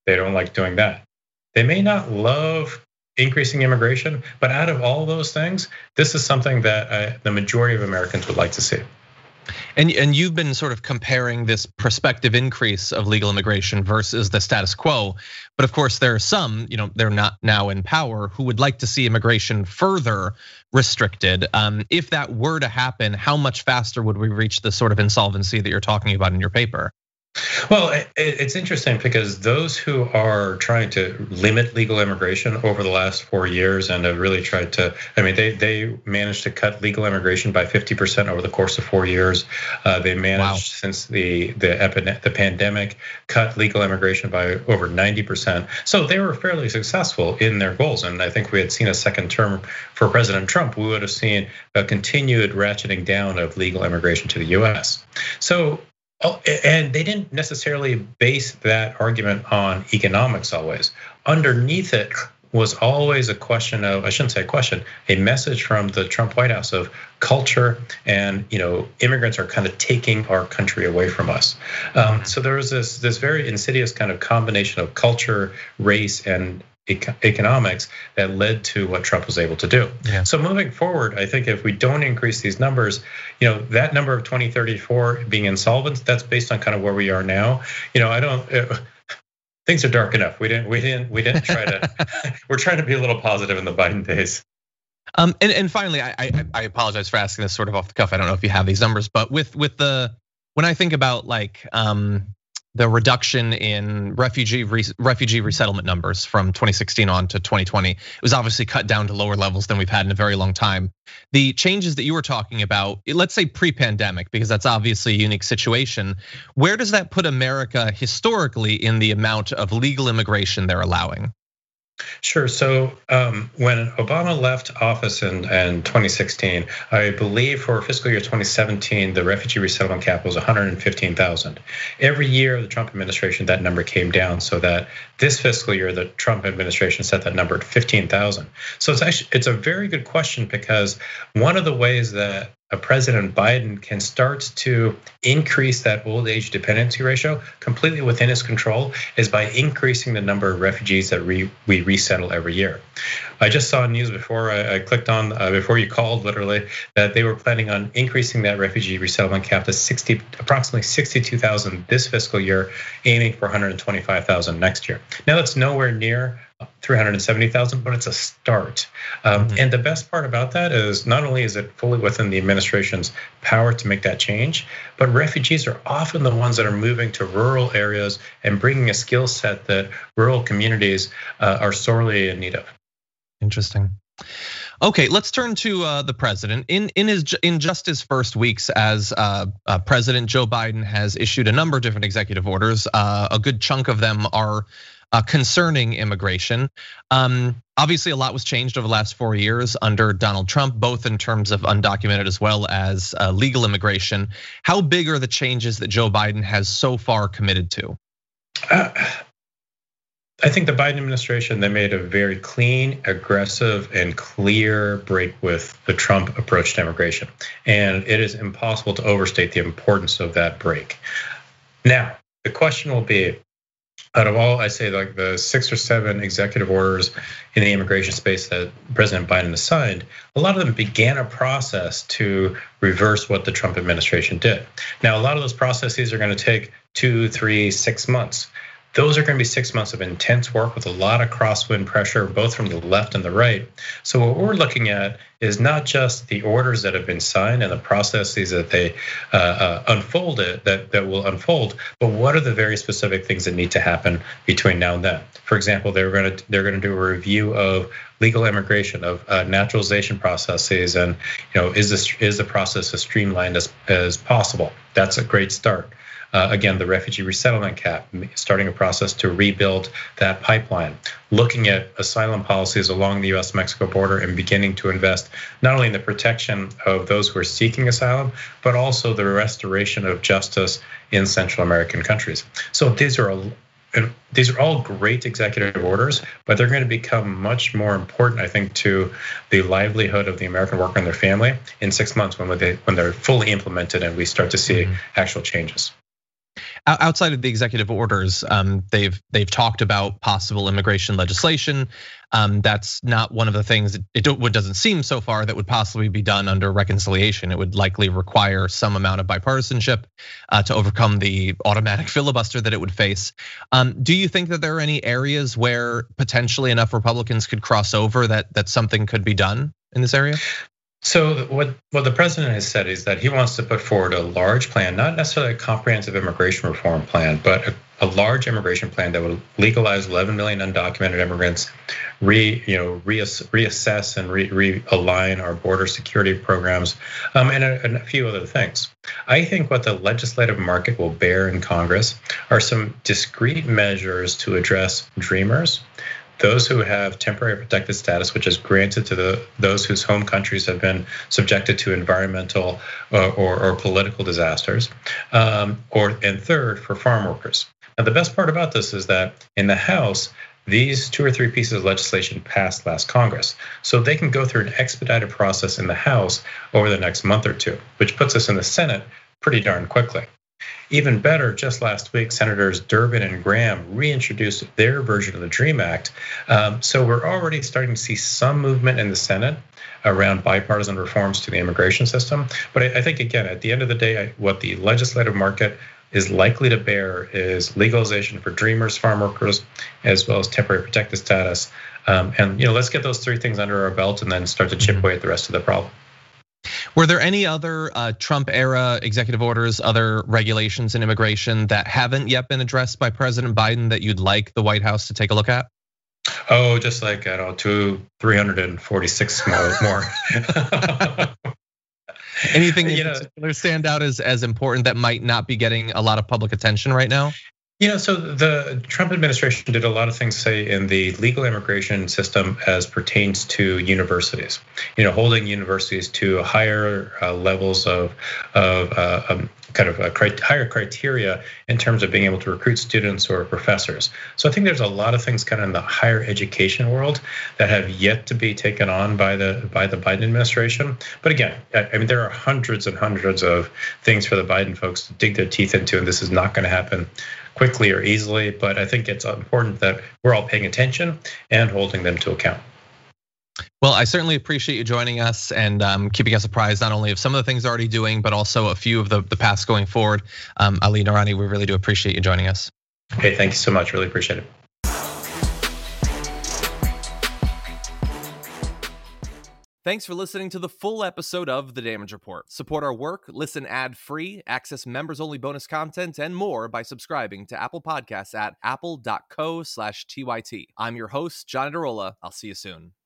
They don't like doing that. They may not love increasing immigration, but out of all those things, this is something that uh, the majority of Americans would like to see. And and you've been sort of comparing this prospective increase of legal immigration versus the status quo. But of course, there are some, you know, they're not now in power, who would like to see immigration further restricted. Um, if that were to happen, how much faster would we reach the sort of insolvency that you're talking about in your paper? Well, it's interesting because those who are trying to limit legal immigration over the last four years and have really tried to, I mean, they they managed to cut legal immigration by fifty percent over the course of four years. Uh, they managed wow. since the the the pandemic cut legal immigration by over ninety percent. So they were fairly successful in their goals. And I think we had seen a second term for President Trump, we would have seen a continued ratcheting down of legal immigration to the U S. So. Oh, and they didn't necessarily base that argument on economics always. Underneath it was always a question of, I shouldn't say a question, a message from the Trump White House of culture and, you know, immigrants are kind of taking our country away from us. Um, so there was this, this very insidious kind of combination of culture, race, and economics that led to what Trump was able to do. Yeah. So moving forward, I think if we don't increase these numbers, you know, that number of twenty thirty-four being insolvent, that's based on kind of where we are now. You know, I don't, uh, things are dark enough. We didn't, we didn't, we didn't try to, we're trying to be a little positive in the Biden days. Um, and, and finally, I, I I apologize for asking this sort of off the cuff. I don't know if you have these numbers, but with with the, when I think about like, um, the reduction in refugee refugee resettlement numbers from twenty sixteen on to twenty twenty, it was obviously cut down to lower levels than we've had in a very long time. The changes that you were talking about, let's say pre-pandemic, because that's obviously a unique situation. Where does that put America historically in the amount of legal immigration they're allowing? Sure. So um, when Obama left office in, in twenty sixteen, I believe for fiscal year twenty seventeen, the refugee resettlement cap was one hundred fifteen thousand. Every year of the Trump administration, that number came down so that this fiscal year, the Trump administration set that number at fifteen thousand. So it's actually, it's a very good question because one of the ways that President Biden can start to increase that old age dependency ratio completely within his control is by increasing the number of refugees that we, we resettle every year. I just saw news before I clicked on, before you called literally, that they were planning on increasing that refugee resettlement cap to sixty, approximately sixty-two thousand this fiscal year, aiming for one hundred twenty-five thousand next year. Now that's nowhere near three hundred seventy thousand, but it's a start. Um, mm-hmm. And the best part about that is not only is it fully within the administration's power to make that change, but refugees are often the ones that are moving to rural areas and bringing a skill set that rural communities are sorely in need of. Interesting. Okay, let's turn to the president. In in his in just his first weeks as president, Joe Biden has issued a number of different executive orders. A good chunk of them are concerning immigration. Um, obviously, a lot was changed over the last four years under Donald Trump, both in terms of undocumented as well as legal immigration. How big are the changes that Joe Biden has so far committed to? Uh, I think the Biden administration, they made a very clean, aggressive, and clear break with the Trump approach to immigration. And it is impossible to overstate the importance of that break. Now, the question will be, out of all, I say like the six or seven executive orders in the immigration space that President Biden has signed, a lot of them began a process to reverse what the Trump administration did. Now, a lot of those processes are going to take two, three, six months. Those are going to be six months of intense work with a lot of crosswind pressure, both from the left and the right. So what we're looking at is not just the orders that have been signed and the processes that they uh, unfolded, that, that will unfold, but what are the very specific things that need to happen between now and then? For example, they're going to they're going to do a review of legal immigration, of naturalization processes, and you know, is this is the process as streamlined as as possible? That's a great start. Uh, again, the refugee resettlement cap, starting a process to rebuild that pipeline, looking at asylum policies along the U S Mexico border and beginning to invest not only in the protection of those who are seeking asylum, but also the restoration of justice in Central American countries. So these are all, these are all great executive orders, but they're going to become much more important, I think, to the livelihood of the American worker and their family in six months when they when they're fully implemented and we start to see mm-hmm. actual changes. outside of the executive orders, um, they've they've talked about possible immigration legislation. Um, that's not one of the things. It doesn't seem so far that would possibly be done under reconciliation. It would likely require some amount of bipartisanship uh, to overcome the automatic filibuster that it would face. Um, do you think that there are any areas where potentially enough Republicans could cross over that that something could be done in this area? So what, what the president has said is that he wants to put forward a large plan, not necessarily a comprehensive immigration reform plan, but a, a large immigration plan that would legalize eleven million undocumented immigrants, re, you know, reassess and re, realign our border security programs, um, and, a, and a few other things. I think what the legislative market will bear in Congress are some discrete measures to address dreamers, those who have temporary protected status, which is granted to the those whose home countries have been subjected to environmental or, or, or political disasters, um, or and third, for farm workers. Now, the best part about this is that in the House, these two or three pieces of legislation passed last Congress, so they can go through an expedited process in the House over the next month or two, which puts us in the Senate pretty darn quickly. Even better, just last week, Senators Durbin and Graham reintroduced their version of the DREAM Act. Um, so we're already starting to see some movement in the Senate around bipartisan reforms to the immigration system. But I think, again, at the end of the day, what the legislative market is likely to bear is legalization for dreamers, farm workers, as well as temporary protected status. Um, and you know, let's get those three things under our belt and then start to chip away at the rest of the problem. Were there any other Trump era executive orders, other regulations in immigration that haven't yet been addressed by President Biden that you'd like the White House to take a look at? Oh, just like, I don't know, two, three hundred forty-six more. Anything in particular stand out as, as important that might not be getting a lot of public attention right now? You know, so the Trump administration did a lot of things, say, in the legal immigration system as pertains to universities. You know, holding universities to higher levels of of um, kind of a higher criteria in terms of being able to recruit students or professors. So I think there's a lot of things kind of in the higher education world that have yet to be taken on by the by the Biden administration. But again, I mean, there are hundreds and hundreds of things for the Biden folks to dig their teeth into, and this is not going to happen quickly or easily, but I think it's important that we're all paying attention and holding them to account. Well, I certainly appreciate you joining us and um, keeping us apprised not only of some of the things they're already doing, but also a few of the, the paths going forward. Um, Ali Noorani, we really do appreciate you joining us. Okay, thank you so much, really appreciate it. Thanks for listening to the full episode of The Damage Report. Support our work, listen ad-free, access members-only bonus content, and more by subscribing to Apple Podcasts at apple dot co slash T Y T. I'm your host, John Adarola. I'll see you soon.